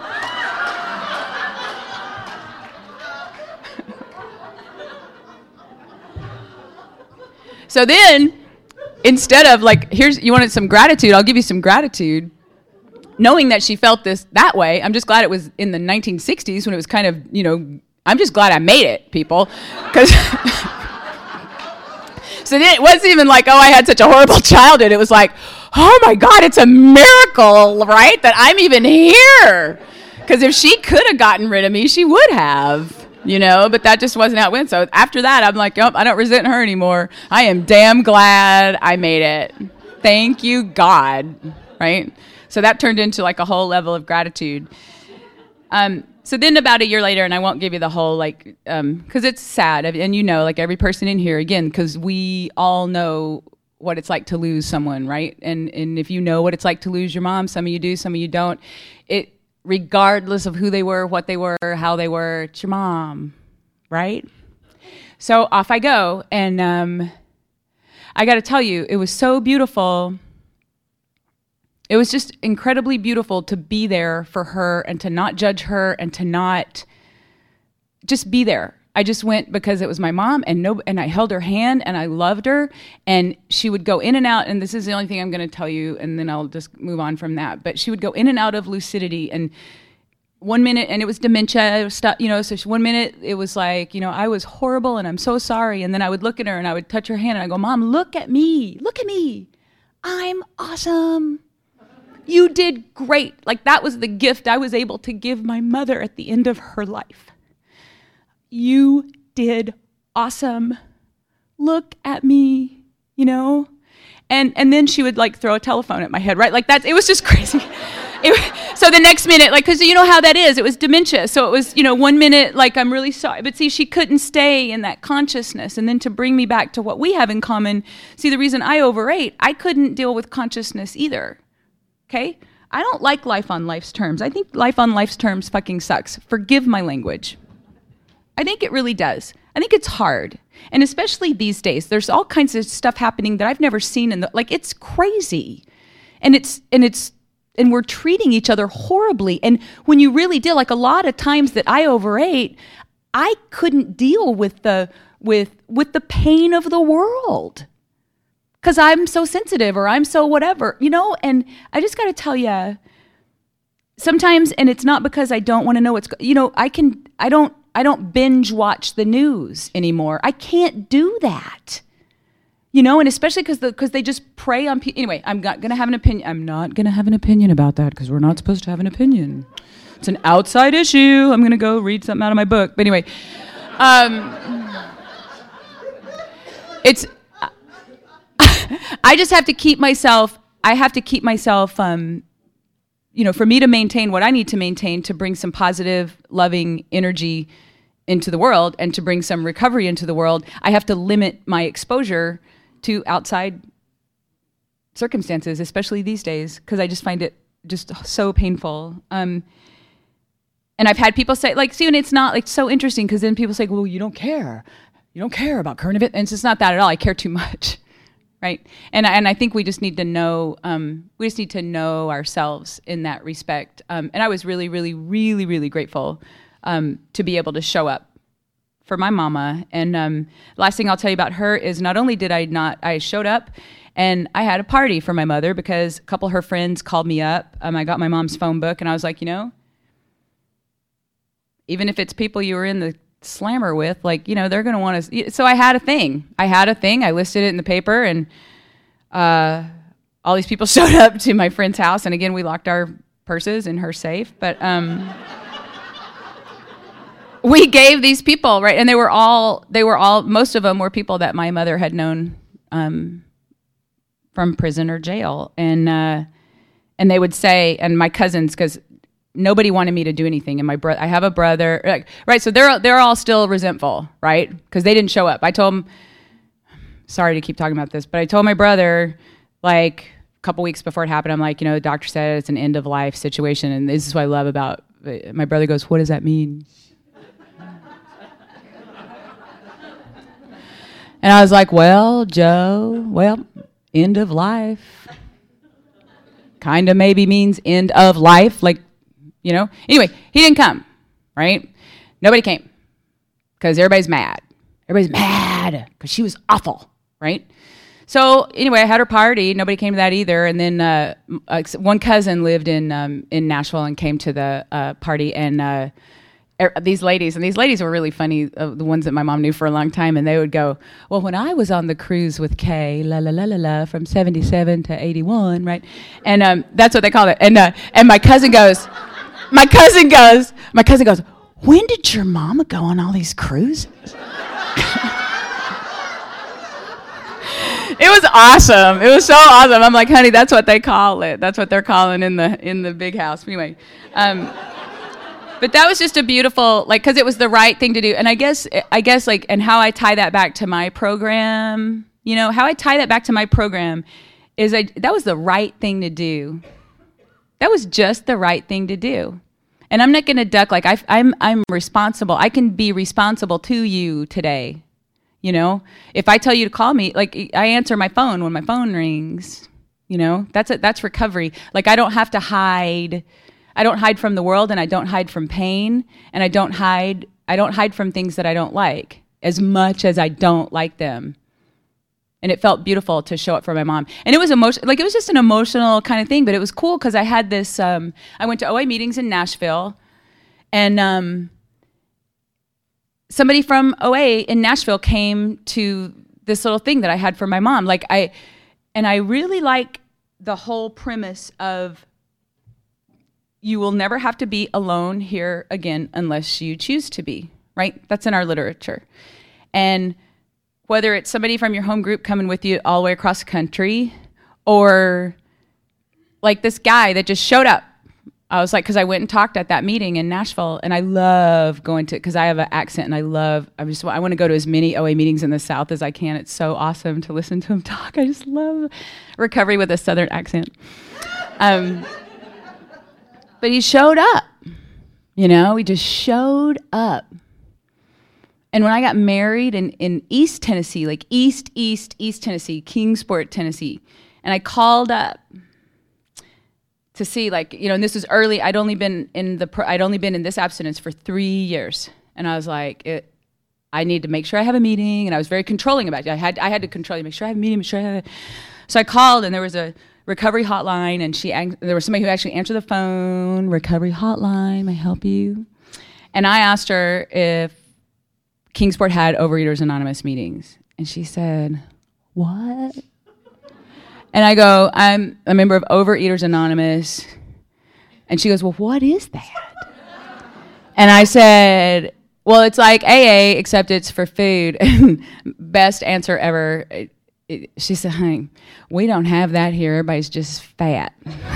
So then, instead of like, here's, you wanted some gratitude, I'll give you some gratitude. Knowing that she felt this that way, I'm just glad it was in the nineteen sixties when it was kind of, you know, I'm just glad I made it, people. Because... So then it wasn't even like, oh, I had such a horrible childhood. It was like, oh, my God, it's a miracle, right, that I'm even here. Because if she could have gotten rid of me, she would have, you know, but that just wasn't how it went. So after that, I'm like, oh, I don't resent her anymore. I am damn glad I made it. Thank you, God, right? So that turned into like a whole level of gratitude. Um, so then about a year later, and I won't give you the whole, like, um, because it's sad, and you know, like every person in here, again, because we all know what it's like to lose someone, right? And and if you know what it's like to lose your mom, some of you do, some of you don't. It, regardless of who they were, what they were, how they were, it's your mom, right? So off I go, and um, I got to tell you, it was so beautiful. It was just incredibly beautiful to be there for her and to not judge her and to not just be there. I just went because it was my mom, and no, and I held her hand and I loved her, and she would go in and out, and this is the only thing I'm going to tell you, and then I'll just move on from that. But she would go in and out of lucidity, and one minute, and it was dementia, it was stuff, you know, so she, one minute it was like, you know, I was horrible and I'm so sorry. And then I would look at her and I would touch her hand and I go, Mom, look at me, look at me. I'm awesome. You did great. Like that was the gift I was able to give my mother at the end of her life. You did awesome. Look at me, you know? And and then she would like throw a telephone at my head, right? Like that, it was just crazy. It, so the next minute, like, because you know how that is, it was dementia. So it was, you know, one minute, like, I'm really sorry. But see, she couldn't stay in that consciousness. And then to bring me back to what we have in common, see, the reason I overate, I couldn't deal with consciousness either. Okay? I don't like life on life's terms. I think life on life's terms fucking sucks. Forgive my language. I think it really does. I think it's hard. And especially these days, there's all kinds of stuff happening that I've never seen in the, like, it's crazy. And it's, and it's, and we're treating each other horribly. And when you really deal, like a lot of times that I overate, I couldn't deal with the, with, with the pain of the world. Because I'm so sensitive or I'm so whatever, you know? And I just got to tell you, sometimes, and it's not because I don't want to know what's, you know, I can, I don't, I don't binge watch the news anymore. I can't do that, you know? And especially because the, because they just prey on people. Anyway, I'm not going to have an opinion. I'm not going to have an opinion about that because we're not supposed to have an opinion. It's an outside issue. I'm going to go read something out of my book. But anyway, um, it's, I just have to keep myself, I have to keep myself, um, you know, for me to maintain what I need to maintain to bring some positive, loving energy into the world and to bring some recovery into the world, I have to limit my exposure to outside circumstances, especially these days, because I just find it just so painful. Um, and I've had people say, like, see, and it's not like so interesting because then people say, well, you don't care. You don't care about current events. And it's just not that at all. I care too much. Right. And, and I think we just need to know, um, we just need to know ourselves in that respect. Um, and I was really, really, really, really grateful um, to be able to show up for my mama. And um, last thing I'll tell you about her is not only did I not, I showed up and I had a party for my mother because a couple of her friends called me up. Um, I got my mom's phone book and I was like, you know, even if it's people you were in the slammer with, like, you know, they're going to want to, so I had a thing. I had a thing. I listed it in the paper and uh, all these people showed up to my friend's house. And again, we locked our purses in her safe, but um, we gave these people, right. And they were all, they were all, most of them were people that my mother had known um, from prison or jail. And, uh, and they would say, and my cousins, because nobody wanted me to do anything. And my brother, I have a brother, like, right? So they're they're all still resentful, right? Because they didn't show up. I told them, sorry to keep talking about this, but I told my brother, like a couple weeks before it happened, I'm like, you know, the doctor said it's an end of life situation, and this is what I love about. My brother goes, what does that mean? And I was like, well, Joe, well, end of life, kind of maybe means end of life, like. You know? Anyway, he didn't come, right? Nobody came because everybody's mad. Everybody's mad because she was awful, right? So anyway, I had her party. Nobody came to that either. And then uh, uh, one cousin lived in um, in Nashville and came to the uh, party. And uh, er, these ladies, and these ladies were really funny, uh, the ones that my mom knew for a long time. And they would go, well, when I was on the cruise with Kay, la la la la la, from seventy-seven to eighty-one, right? And um, that's what they call it. And uh, and my cousin goes... My cousin goes, my cousin goes, when did your mama go on all these cruises? It was awesome. It was so awesome. I'm like, honey, that's what they call it. That's what they're calling in the in the big house. Anyway, um, But that was just a beautiful, like, because it was the right thing to do. And I guess, I guess, like, and how I tie that back to my program, you know, how I tie that back to my program is I, that was the right thing to do. That was just the right thing to do. And I'm not going to duck, like, I, I'm, I'm responsible. I can be responsible to you today, you know? If I tell you to call me, like, I answer my phone when my phone rings, you know? That's it. That's recovery. Like, I don't have to hide. I don't hide from the world, and I don't hide from pain, and I don't hide I don't hide from things that I don't like as much as I don't like them. And it felt beautiful to show up for my mom. And it was emotion like it was just an emotional kind of thing, but it was cool because I had this um, I went to O A meetings in Nashville, and um, somebody from O A in Nashville came to this little thing that I had for my mom. Like I and I really like the whole premise of you will never have to be alone here again unless you choose to be, right? That's in our literature. And whether it's somebody from your home group coming with you all the way across the country, or like this guy that just showed up. I was like, because I went and talked at that meeting in Nashville, and I love going to, because I have an accent, and I love, I just, I want to go to as many O A meetings in the South as I can. It's so awesome to listen to him talk. I just love recovery with a Southern accent. Um, But he showed up, you know, he just showed up. And when I got married in, in East Tennessee, like East, East, East Tennessee, Kingsport, Tennessee, and I called up to see, like, you know, and this was early. I'd only been in the, I'd only been in this abstinence for three years. And I was like, it, I need to make sure I have a meeting. And I was very controlling about it. I had, I had to control, make sure I have a meeting, make sure I have a, so I called, and there was a recovery hotline, and she there was somebody who actually answered the phone. Recovery hotline, may I help you? And I asked her if Kingsport had Overeaters Anonymous meetings, and she said, "What?" And I go, "I'm a member of Overeaters Anonymous," and she goes, "Well, what is that?" And I said, "Well, it's like A A, except it's for food." Best answer ever. It, it, she said, "Honey, we don't have that here. Everybody's just fat."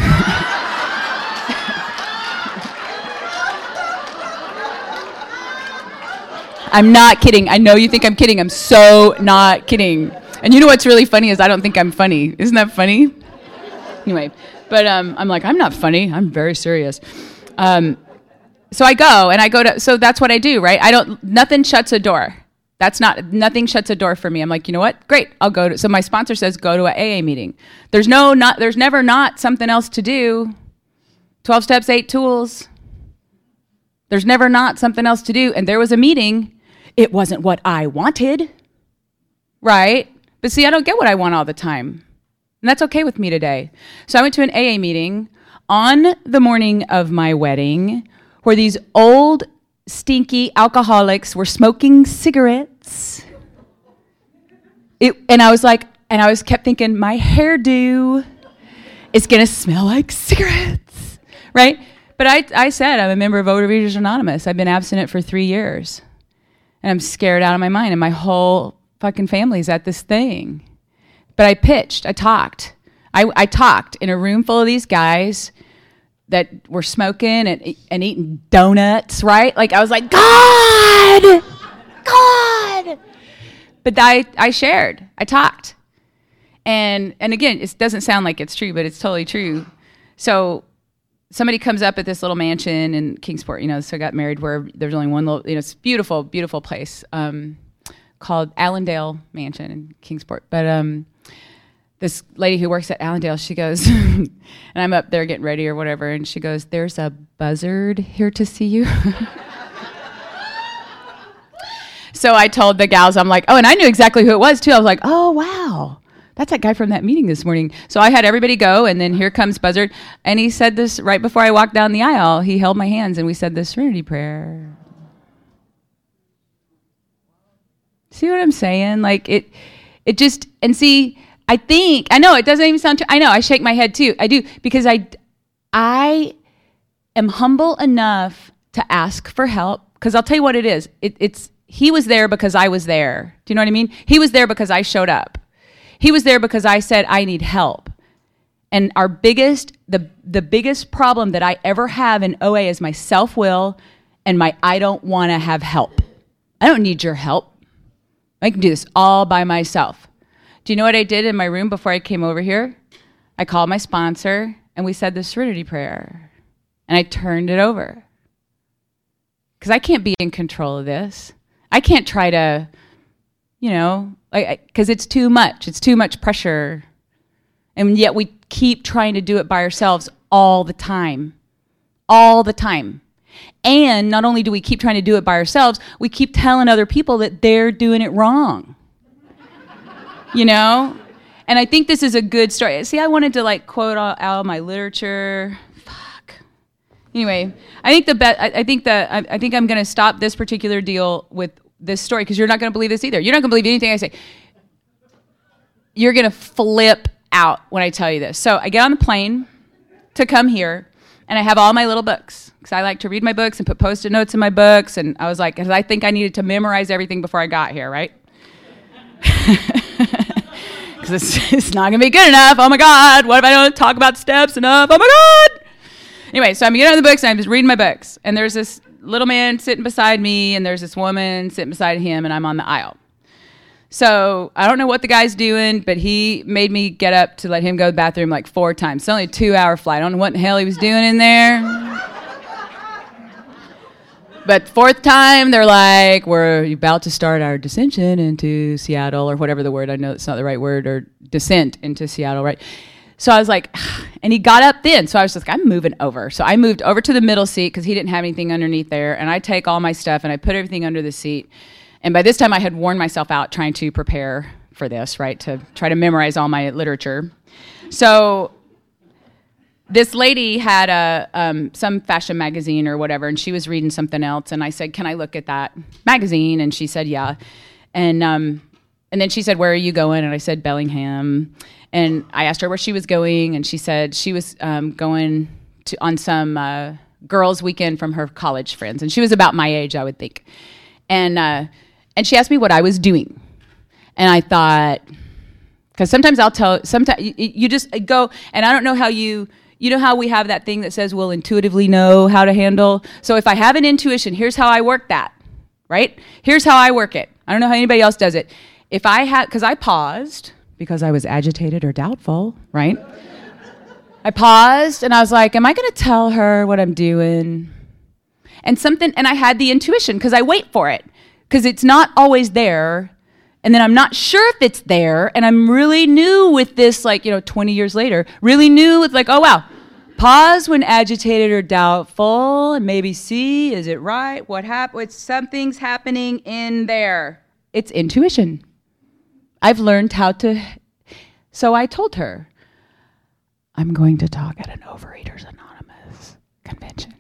I'm not kidding. I know you think I'm kidding. I'm so not kidding. And you know what's really funny is I don't think I'm funny. Isn't that funny? Anyway, but um, I'm like, I'm not funny. I'm very serious. Um, so I go and I go to, so that's what I do, right? I don't, nothing shuts a door. That's not, nothing shuts a door for me. I'm like, you know what? Great. I'll go to, so my sponsor says, go to an A A meeting. There's no, not, there's never not something else to do. twelve steps, eight tools. There's never not something else to do. And there was a meeting. It wasn't what I wanted, right? But see, I don't get what I want all the time. And that's okay with me today. So I went to an A A meeting on the morning of my wedding where these old, stinky alcoholics were smoking cigarettes. It, and I was like, and I was kept thinking, my hairdo is going to smell like cigarettes, right? But I, I said, I'm a member of Overeaters Anonymous. I've been abstinent for three years. And I'm scared out of my mind. And my whole fucking family's at this thing. But I pitched, I talked. I, I talked in a room full of these guys that were smoking and, and eating donuts, right? Like, I was like, God! God! But I, I shared. I talked. And and again, it doesn't sound like it's true, but it's totally true. So somebody comes up at this little mansion in Kingsport, you know, so I got married where there's only one little, you know, it's a beautiful, beautiful place um, called Allendale Mansion in Kingsport. But um, this lady who works at Allendale, she goes, and I'm up there getting ready or whatever, and she goes, there's a buzzard here to see you. So I told the gals, I'm like, oh, and I knew exactly who it was too. I was like, oh, wow. That's that guy from that meeting this morning. So I had everybody go, and then here comes Buzzard. And he said this right before I walked down the aisle. He held my hands, and we said the Serenity Prayer. See what I'm saying? Like, it it just, and see, I think, I know, it doesn't even sound true. I know, I shake my head too. I do, because I, I am humble enough to ask for help, because I'll tell you what it is. It, it's, he was there because I was there. Do you know what I mean? He was there because I showed up. He was there because I said, I need help. And our biggest, the, the biggest problem that I ever have in O A is my self-will and my I don't want to have help. I don't need your help. I can do this all by myself. Do you know what I did in my room before I came over here? I called my sponsor and we said the Serenity Prayer. And I turned it over. Because I can't be in control of this. I can't try to, you know, because it's too much. It's too much pressure. And yet we keep trying to do it by ourselves all the time. All the time. And not only do we keep trying to do it by ourselves, we keep telling other people that they're doing it wrong. You know? And I think this is a good story. See, I wanted to like quote all, all my literature. Fuck. Anyway, I think the be- I, I think the I, I think I'm going to stop this particular deal with this story because you're not going to believe this either. You're not going to believe anything I say. You're going to flip out when I tell you this. So I get on the plane to come here, and I have all my little books because I like to read my books and put Post-it notes in my books. And I was like, because I think I needed to memorize everything before I got here, right? Because it's, it's not going to be good enough. Oh my God, what if I don't talk about steps enough? Oh my God. Anyway, so I'm getting on the books and I'm just reading my books. And there's this little man sitting beside me, and there's this woman sitting beside him, and I'm on the aisle. So I don't know what the guy's doing, but he made me get up to let him go to the bathroom like four times. It's only a two-hour flight. I don't know what the hell he was doing in there. But fourth time, they're like, we're about to start our descension into Seattle, or whatever the word, I know it's not the right word, or descent into Seattle, right? So I was like, and he got up then. So I was just like, I'm moving over. So I moved over to the middle seat because he didn't have anything underneath there. And I take all my stuff and I put everything under the seat. And by this time, I had worn myself out trying to prepare for this, right, to try to memorize all my literature. So this lady had a um, some fashion magazine or whatever, and she was reading something else. And I said, can I look at that magazine? And she said, yeah. And um, and then she said, where are you going? And I said, Bellingham. And I asked her where she was going, and she said she was um, going to on some uh, girls' weekend from her college friends. And she was about my age, I would think. And uh, and she asked me what I was doing. And I thought, because sometimes I'll tell, sometimes you, you just go, and I don't know how you, you know how we have that thing that says we'll intuitively know how to handle. So if I have an intuition, here's how I work that, right? Here's how I work it. I don't know how anybody else does it. If I had, because I paused, because I was agitated or doubtful, right? I paused, and I was like, am I going to tell her what I'm doing? And something, and I had the intuition, because I wait for it, because it's not always there, and then I'm not sure if it's there, and I'm really new with this, like, you know, twenty years later, really new with like, oh, wow, pause when agitated or doubtful, and maybe see, is it right? What happened? Something's happening in there. It's intuition. I've learned how to, so I told her, I'm going to talk at an Overeaters Anonymous convention.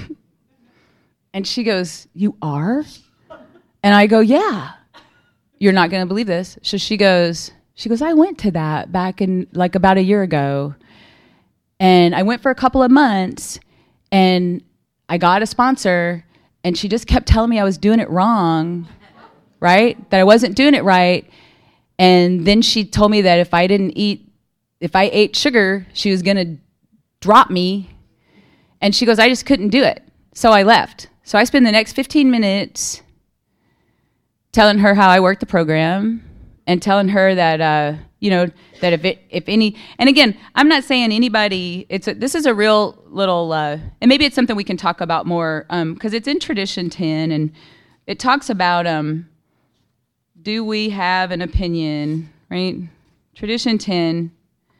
And she goes, you are? And I go, yeah. You're not going to believe this. So she goes, she goes, I went to that back in like about a year ago. And I went for a couple of months, and I got a sponsor, and she just kept telling me I was doing it wrong, right? That I wasn't doing it right. And then she told me that if I didn't eat, if I ate sugar, she was going to drop me. And she goes, I just couldn't do it. So I left. So I spent the next fifteen minutes telling her how I worked the program, and telling her that, uh, you know, that if it, if any, and again, I'm not saying anybody, it's a, this is a real little, uh, and maybe it's something we can talk about more, um, because it's in Tradition ten, and it talks about, um, do we have an opinion, right? Tradition ten.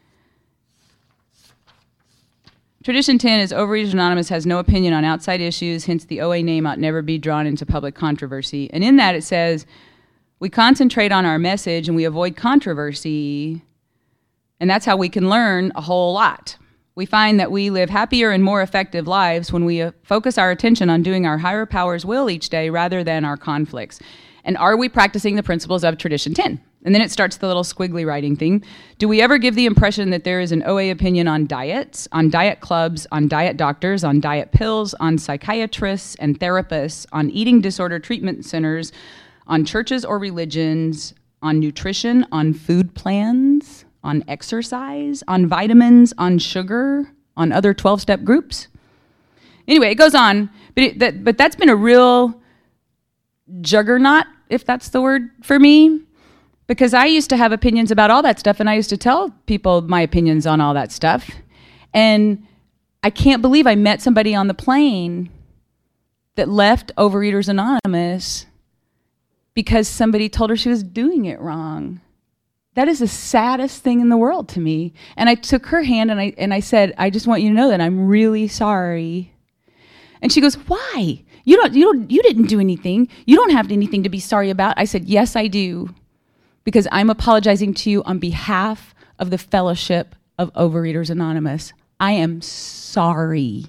Tradition ten is Overeaters Anonymous has no opinion on outside issues, hence the O A name ought never be drawn into public controversy. And in that it says, we concentrate on our message and we avoid controversy, and that's how we can learn a whole lot. We find that we live happier and more effective lives when we uh, focus our attention on doing our higher power's will each day rather than our conflicts. And are we practicing the principles of Tradition ten? And then it starts the little squiggly writing thing. Do we ever give the impression that there is an O A opinion on diets, on diet clubs, on diet doctors, on diet pills, on psychiatrists and therapists, on eating disorder treatment centers, on churches or religions, on nutrition, on food plans, on exercise, on vitamins, on sugar, on other twelve-step groups. Anyway, it goes on, but it, that, but that's been a real juggernaut, if that's the word for me, because I used to have opinions about all that stuff, and I used to tell people my opinions on all that stuff. And I can't believe I met somebody on the plane that left Overeaters Anonymous because somebody told her she was doing it wrong. That is the saddest thing in the world to me. And I took her hand and I and I said, I just want you to know that I'm really sorry. And she goes, why? You don't, you don't, you didn't do anything. You don't have anything to be sorry about. I said, yes, I do. Because I'm apologizing to you on behalf of the fellowship of Overeaters Anonymous. I am sorry.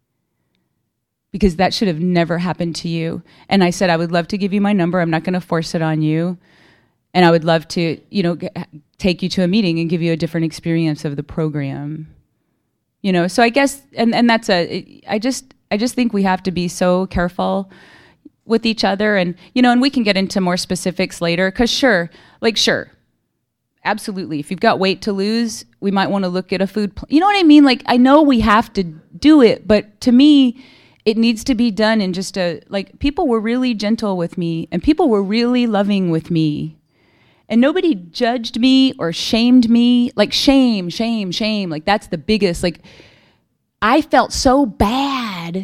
Because that should have never happened to you. And I said, I would love to give you my number. I'm not going to force it on you. And I would love to, you know, g- take you to a meeting and give you a different experience of the program. You know, so I guess, and, and that's a, I just, I just think we have to be so careful with each other. And, you know, and we can get into more specifics later. Because sure, like sure, absolutely. If you've got weight to lose, we might want to look at a food, pl- you know what I mean? Like, I know we have to do it, but to me, it needs to be done in just a, like, people were really gentle with me, and people were really loving with me. And nobody judged me or shamed me. Like, shame, shame, shame. Like, that's the biggest, like, I felt so bad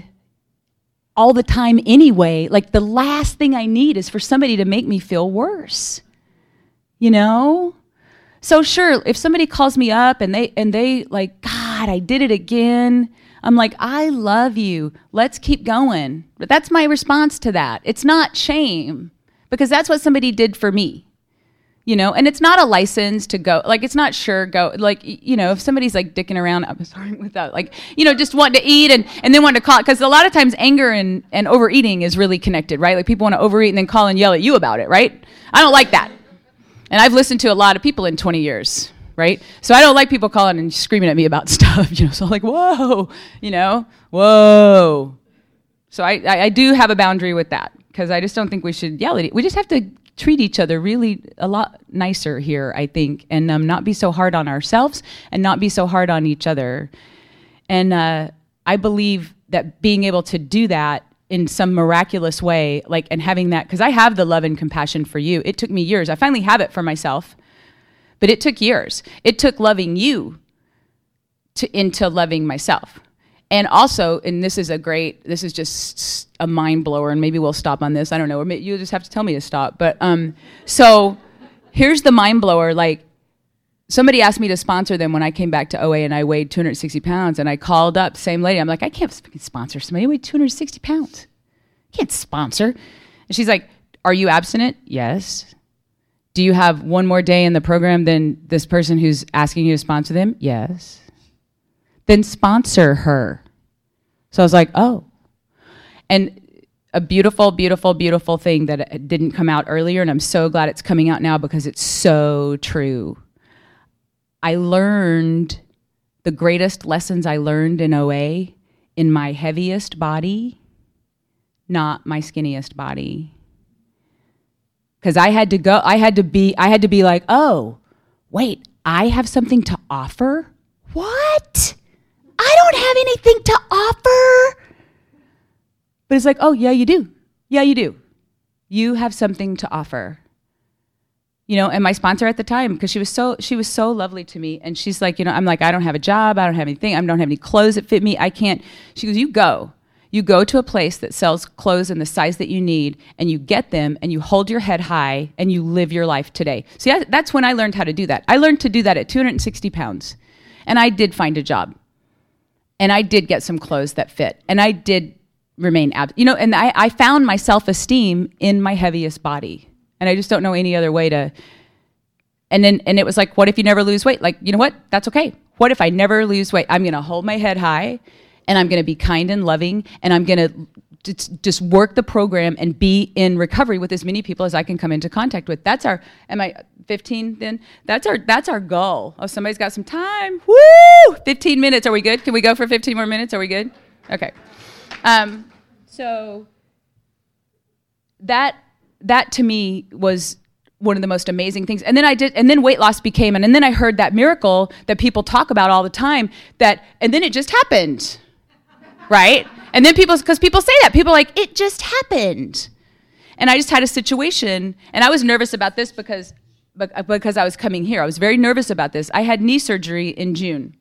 all the time anyway. Like, the last thing I need is for somebody to make me feel worse, you know? So sure, if somebody calls me up and they, and they like, God, I did it again. I'm like, I love you. Let's keep going. But that's my response to that. It's not shame, because that's what somebody did for me. You know, and it's not a license to go, like, it's not sure go, like, you know, if somebody's like dicking around, I'm sorry with that, like, you know, just wanting to eat and, and then want to call, because a lot of times anger and, and overeating is really connected, right? Like, people want to overeat and then call and yell at you about it, right? I don't like that. And I've listened to a lot of people in twenty years, right? So I don't like people calling and screaming at me about stuff, you know, so I'm like, whoa, you know, whoa. So I, I, I do have a boundary with that, because I just don't think we should yell at it. We just have to treat each other really a lot nicer here, I think, and um, not be so hard on ourselves and not be so hard on each other. And uh, I believe that being able to do that in some miraculous way, like, and having that, because I have the love and compassion for you. It took me years. I finally have it for myself, but it took years. It took loving you to into loving myself. And also, and this is a great, this is just a mind blower, and maybe we'll stop on this. I don't know. Or maybe you'll just have to tell me to stop. But um, so here's the mind blower. Like, somebody asked me to sponsor them when I came back to O A, and I weighed two hundred sixty pounds. And I called up, same lady. I'm like, I can't sponsor somebody who weighed two hundred sixty pounds. I can't sponsor. And she's like, are you abstinent? Yes. Do you have one more day in the program than this person who's asking you to sponsor them? Yes. Then sponsor her. So I was like, oh. And a beautiful, beautiful, beautiful thing that didn't come out earlier, and I'm so glad it's coming out now because it's so true. I learned the greatest lessons I learned in O A in my heaviest body, not my skinniest body. Because I had to go, I had to be, I had to be like, oh, wait, I have something to offer? What? I don't have anything to offer. But it's like, oh, yeah, you do. Yeah, you do. You have something to offer. You know, and my sponsor at the time, because she was so she was so lovely to me, and she's like, you know, I'm like, I don't have a job, I don't have anything, I don't have any clothes that fit me, I can't. She goes, you go. You go to a place that sells clothes in the size that you need, and you get them, and you hold your head high, and you live your life today. See, I, that's when I learned how to do that. I learned to do that at two hundred sixty pounds, and I did find a job. And I did get some clothes that fit. And I did remain, ab- you know, and I, I found my self-esteem in my heaviest body. And I just don't know any other way to, and then, and it was like, what if you never lose weight? Like, you know what? That's okay. What if I never lose weight? I'm going to hold my head high, and I'm going to be kind and loving, and I'm going to just work the program and be in recovery with as many people as I can come into contact with. That's our, am I fifteen then? That's our, that's our goal. Oh, somebody's got some time. Woo! fifteen minutes. Are we good? Can we go for fifteen more minutes? Are we good? Okay. Um, so that, that to me was one of the most amazing things. And then I did, and then weight loss became, and, and then I heard that miracle that people talk about all the time, that, and then it just happened, right? And then people, because people say that, people are like, it just happened. And I just had a situation, and I was nervous about this because, because I was coming here. I was very nervous about this. I had knee surgery in June.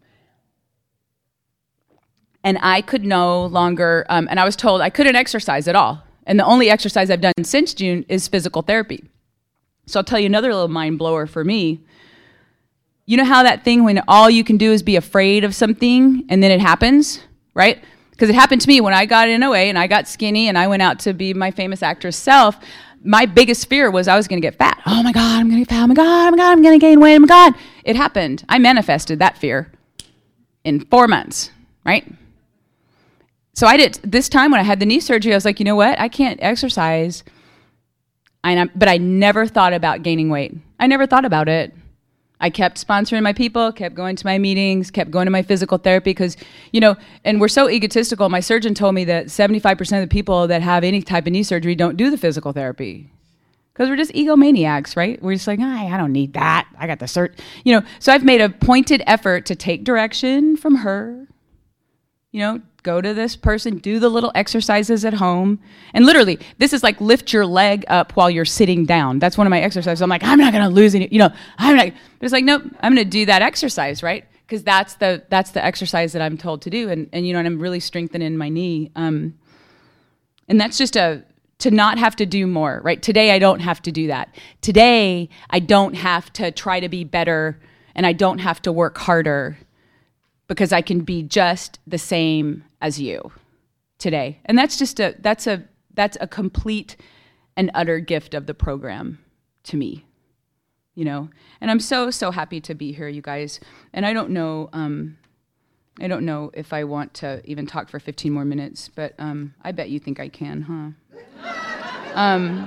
And I could no longer, um, and I was told I couldn't exercise at all. And the only exercise I've done since June is physical therapy. So I'll tell you another little mind blower for me. You know how that thing when all you can do is be afraid of something and then it happens, right? Because it happened to me when I got in O A and I got skinny and I went out to be my famous actress self. My biggest fear was I was going to get fat. Oh my God, I'm going to get fat. Oh my God, oh my God, I'm going to gain weight. Oh my God. It happened. I manifested that fear in four months, right? So I did, this time when I had the knee surgery, I was like, you know what? I can't exercise. And I'm, but I never thought about gaining weight. I never thought about it. I kept sponsoring my people, kept going to my meetings, kept going to my physical therapy because, you know, and we're so egotistical. My surgeon told me that seventy-five percent of the people that have any type of knee surgery don't do the physical therapy because we're just egomaniacs, right? We're just like, oh, I don't need that. I got the cert. You know, so I've made a pointed effort to take direction from her, you know, go to this person, do the little exercises at home. And literally, this is like lift your leg up while you're sitting down. That's one of my exercises. I'm like, I'm not going to lose any, you know, I'm not, it's like, nope, I'm going to do that exercise, right? Because that's the that's the exercise that I'm told to do. And, and you know, and I'm really strengthening my knee. Um, and that's just a, to not have to do more, right? Today, I don't have to do that. Today, I don't have to try to be better and I don't have to work harder because I can be just the same as you today. And that's just a, that's a, that's a complete and utter gift of the program to me, you know? And I'm so, so happy to be here, you guys. And I don't know, um, I don't know if I want to even talk for fifteen more minutes, but um, I bet you think I can, huh? um,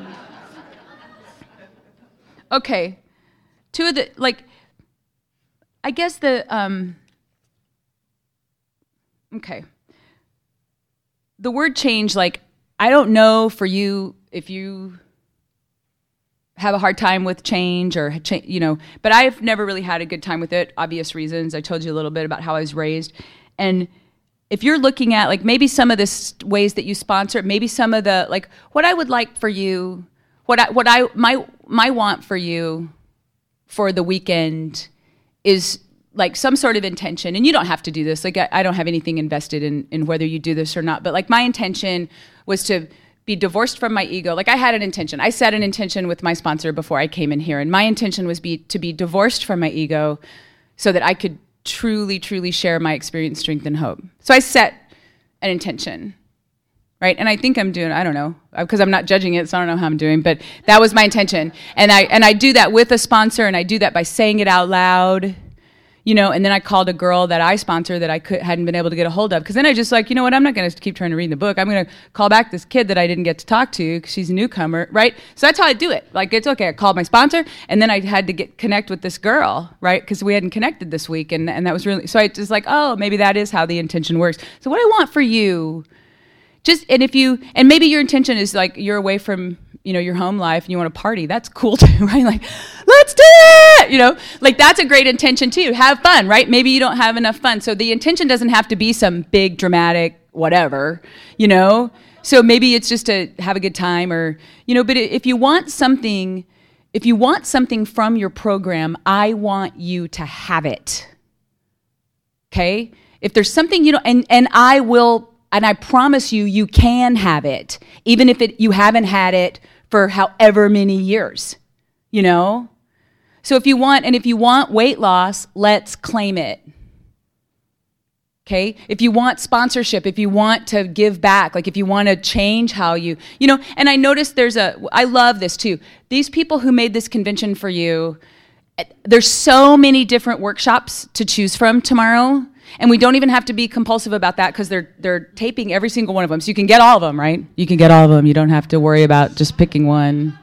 okay. Two of the, like, I guess the, um, okay. The word change, like, I don't know for you if you have a hard time with change or, cha- you know, but I've never really had a good time with it, obvious reasons. I told you a little bit about how I was raised. And if you're looking at, like, maybe some of the ways that you sponsor, maybe some of the, like, what I would like for you, what I, what I, my, my want for you for the weekend is like some sort of intention, and you don't have to do this. Like I, I don't have anything invested in, in whether you do this or not, but like my intention was to be divorced from my ego. Like I had an intention. I set an intention with my sponsor before I came in here, and my intention was be to be divorced from my ego so that I could truly, truly share my experience, strength, and hope. So I set an intention, right? And I think I'm doing, I don't know, because I'm not judging it, so I don't know how I'm doing, but that was my intention. And I and I do that with a sponsor, and I do that by saying it out loud. You know, and then I called a girl that I sponsor that I could, hadn't been able to get a hold of. Because then I just like, you know what, I'm not going to keep trying to read the book. I'm going to call back this kid that I didn't get to talk to because she's a newcomer, right? So that's how I do it. Like, it's okay. I called my sponsor, and then I had to get connect with this girl, right? Because we hadn't connected this week, and, and that was really, so I just like, oh, maybe that is how the intention works. So what I want for you, just, and if you, and maybe your intention is like, you're away from, you know, your home life and you want to party, that's cool too, right? Like, let's do it, you know, like that's a great intention too. Have fun, right? Maybe you don't have enough fun. So the intention doesn't have to be some big dramatic whatever, you know? So maybe it's just to have a good time or, you know, but if you want something, if you want something from your program, I want you to have it. Okay? If there's something, you know, and, and I will, and I promise you, you can have it, even if it you haven't had it for however many years, you know? So if you want, and if you want weight loss, let's claim it. Okay? If you want sponsorship, if you want to give back, like if you want to change how you, you know, and I noticed there's a, I love this too. These people who made this convention for you, there's so many different workshops to choose from tomorrow. And we don't even have to be compulsive about that because they're they're taping every single one of them. So you can get all of them, right? You can get all of them. You don't have to worry about just picking one.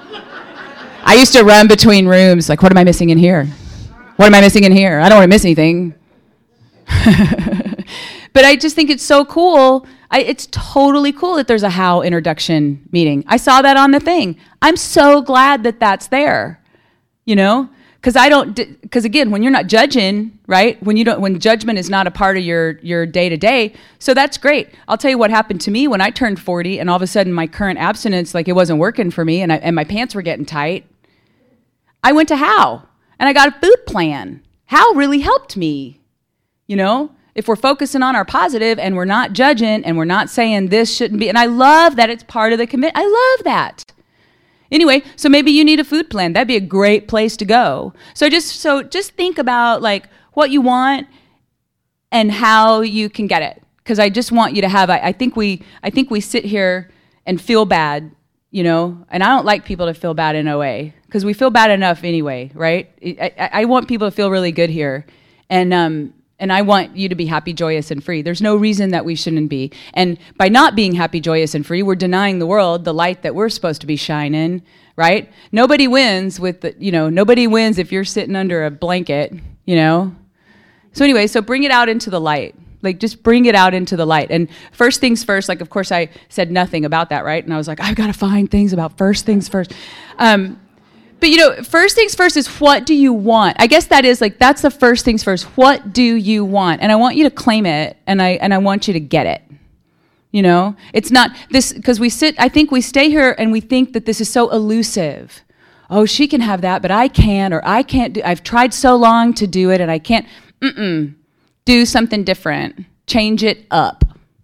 I used to run between rooms, like, what am I missing in here? What am I missing in here? I don't want to miss anything. But I just think it's so cool. I, it's totally cool that there's a how introduction meeting. I saw that on the thing. I'm so glad that that's there, you know, because I don't, because again, when you're not judging, right? When you don't, when judgment is not a part of your your day to day, so that's great. I'll tell you what happened to me when I turned forty, and all of a sudden my current abstinence, like it wasn't working for me, and I, and my pants were getting tight. I went to How, and I got a food plan. How really helped me, you know. If we're focusing on our positive and we're not judging and we're not saying this shouldn't be, and I love that it's part of the commitment. I love that. Anyway, so maybe you need a food plan. That'd be a great place to go. So just so just think about like what you want and how you can get it. Because I just want you to have. I, I think we I think we sit here and feel bad, you know. And I don't like people to feel bad in O A because we feel bad enough anyway, right? I, I, I want people to feel really good here, and um. And I want you to be happy, joyous, and free. There's no reason that we shouldn't be. And by not being happy, joyous, and free, we're denying the world the light that we're supposed to be shining, right? Nobody wins with the, you know, nobody wins if you're sitting under a blanket, you know? So anyway, so bring it out into the light. Like, just bring it out into the light. And first things first, like, of course, I said nothing about that, right? And I was like, I've got to find things about first things first. Um, But, you know, first things first is what do you want? I guess that is like, that's the first things first. What do you want? And I want you to claim it, and I and I want you to get it. You know, it's not this, because we sit, I think we stay here and we think that this is so elusive. Oh, she can have that, but I can't, or I can't do, I've tried so long to do it and I can't. Mm-mm. Do something different. Change it up.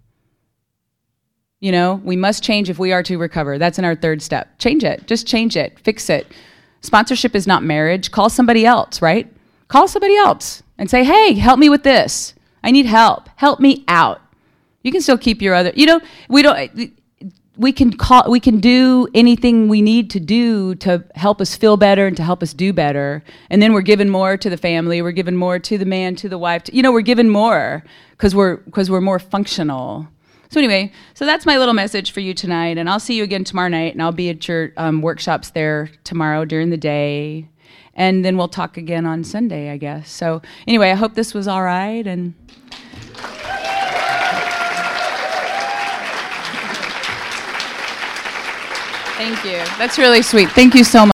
You know, we must change if we are to recover. That's in our third step. Change it. Just change it. Fix it. Sponsorship is not marriage. Call somebody else, right? Call somebody else and say, hey, help me with this. I need help. Help me out. You can still keep your other, you know, we don't, we can call, we can do anything we need to do to help us feel better and to help us do better. And then we're giving more to the family. We're giving more to the man, to the wife. To, you know, we're giving more because we're, because we're more functional. So anyway, so that's my little message for you tonight, and I'll see you again tomorrow night, and I'll be at your um, workshops there tomorrow during the day, and then we'll talk again on Sunday, I guess. So anyway, I hope this was all right, and thank you. That's really sweet. Thank you so much.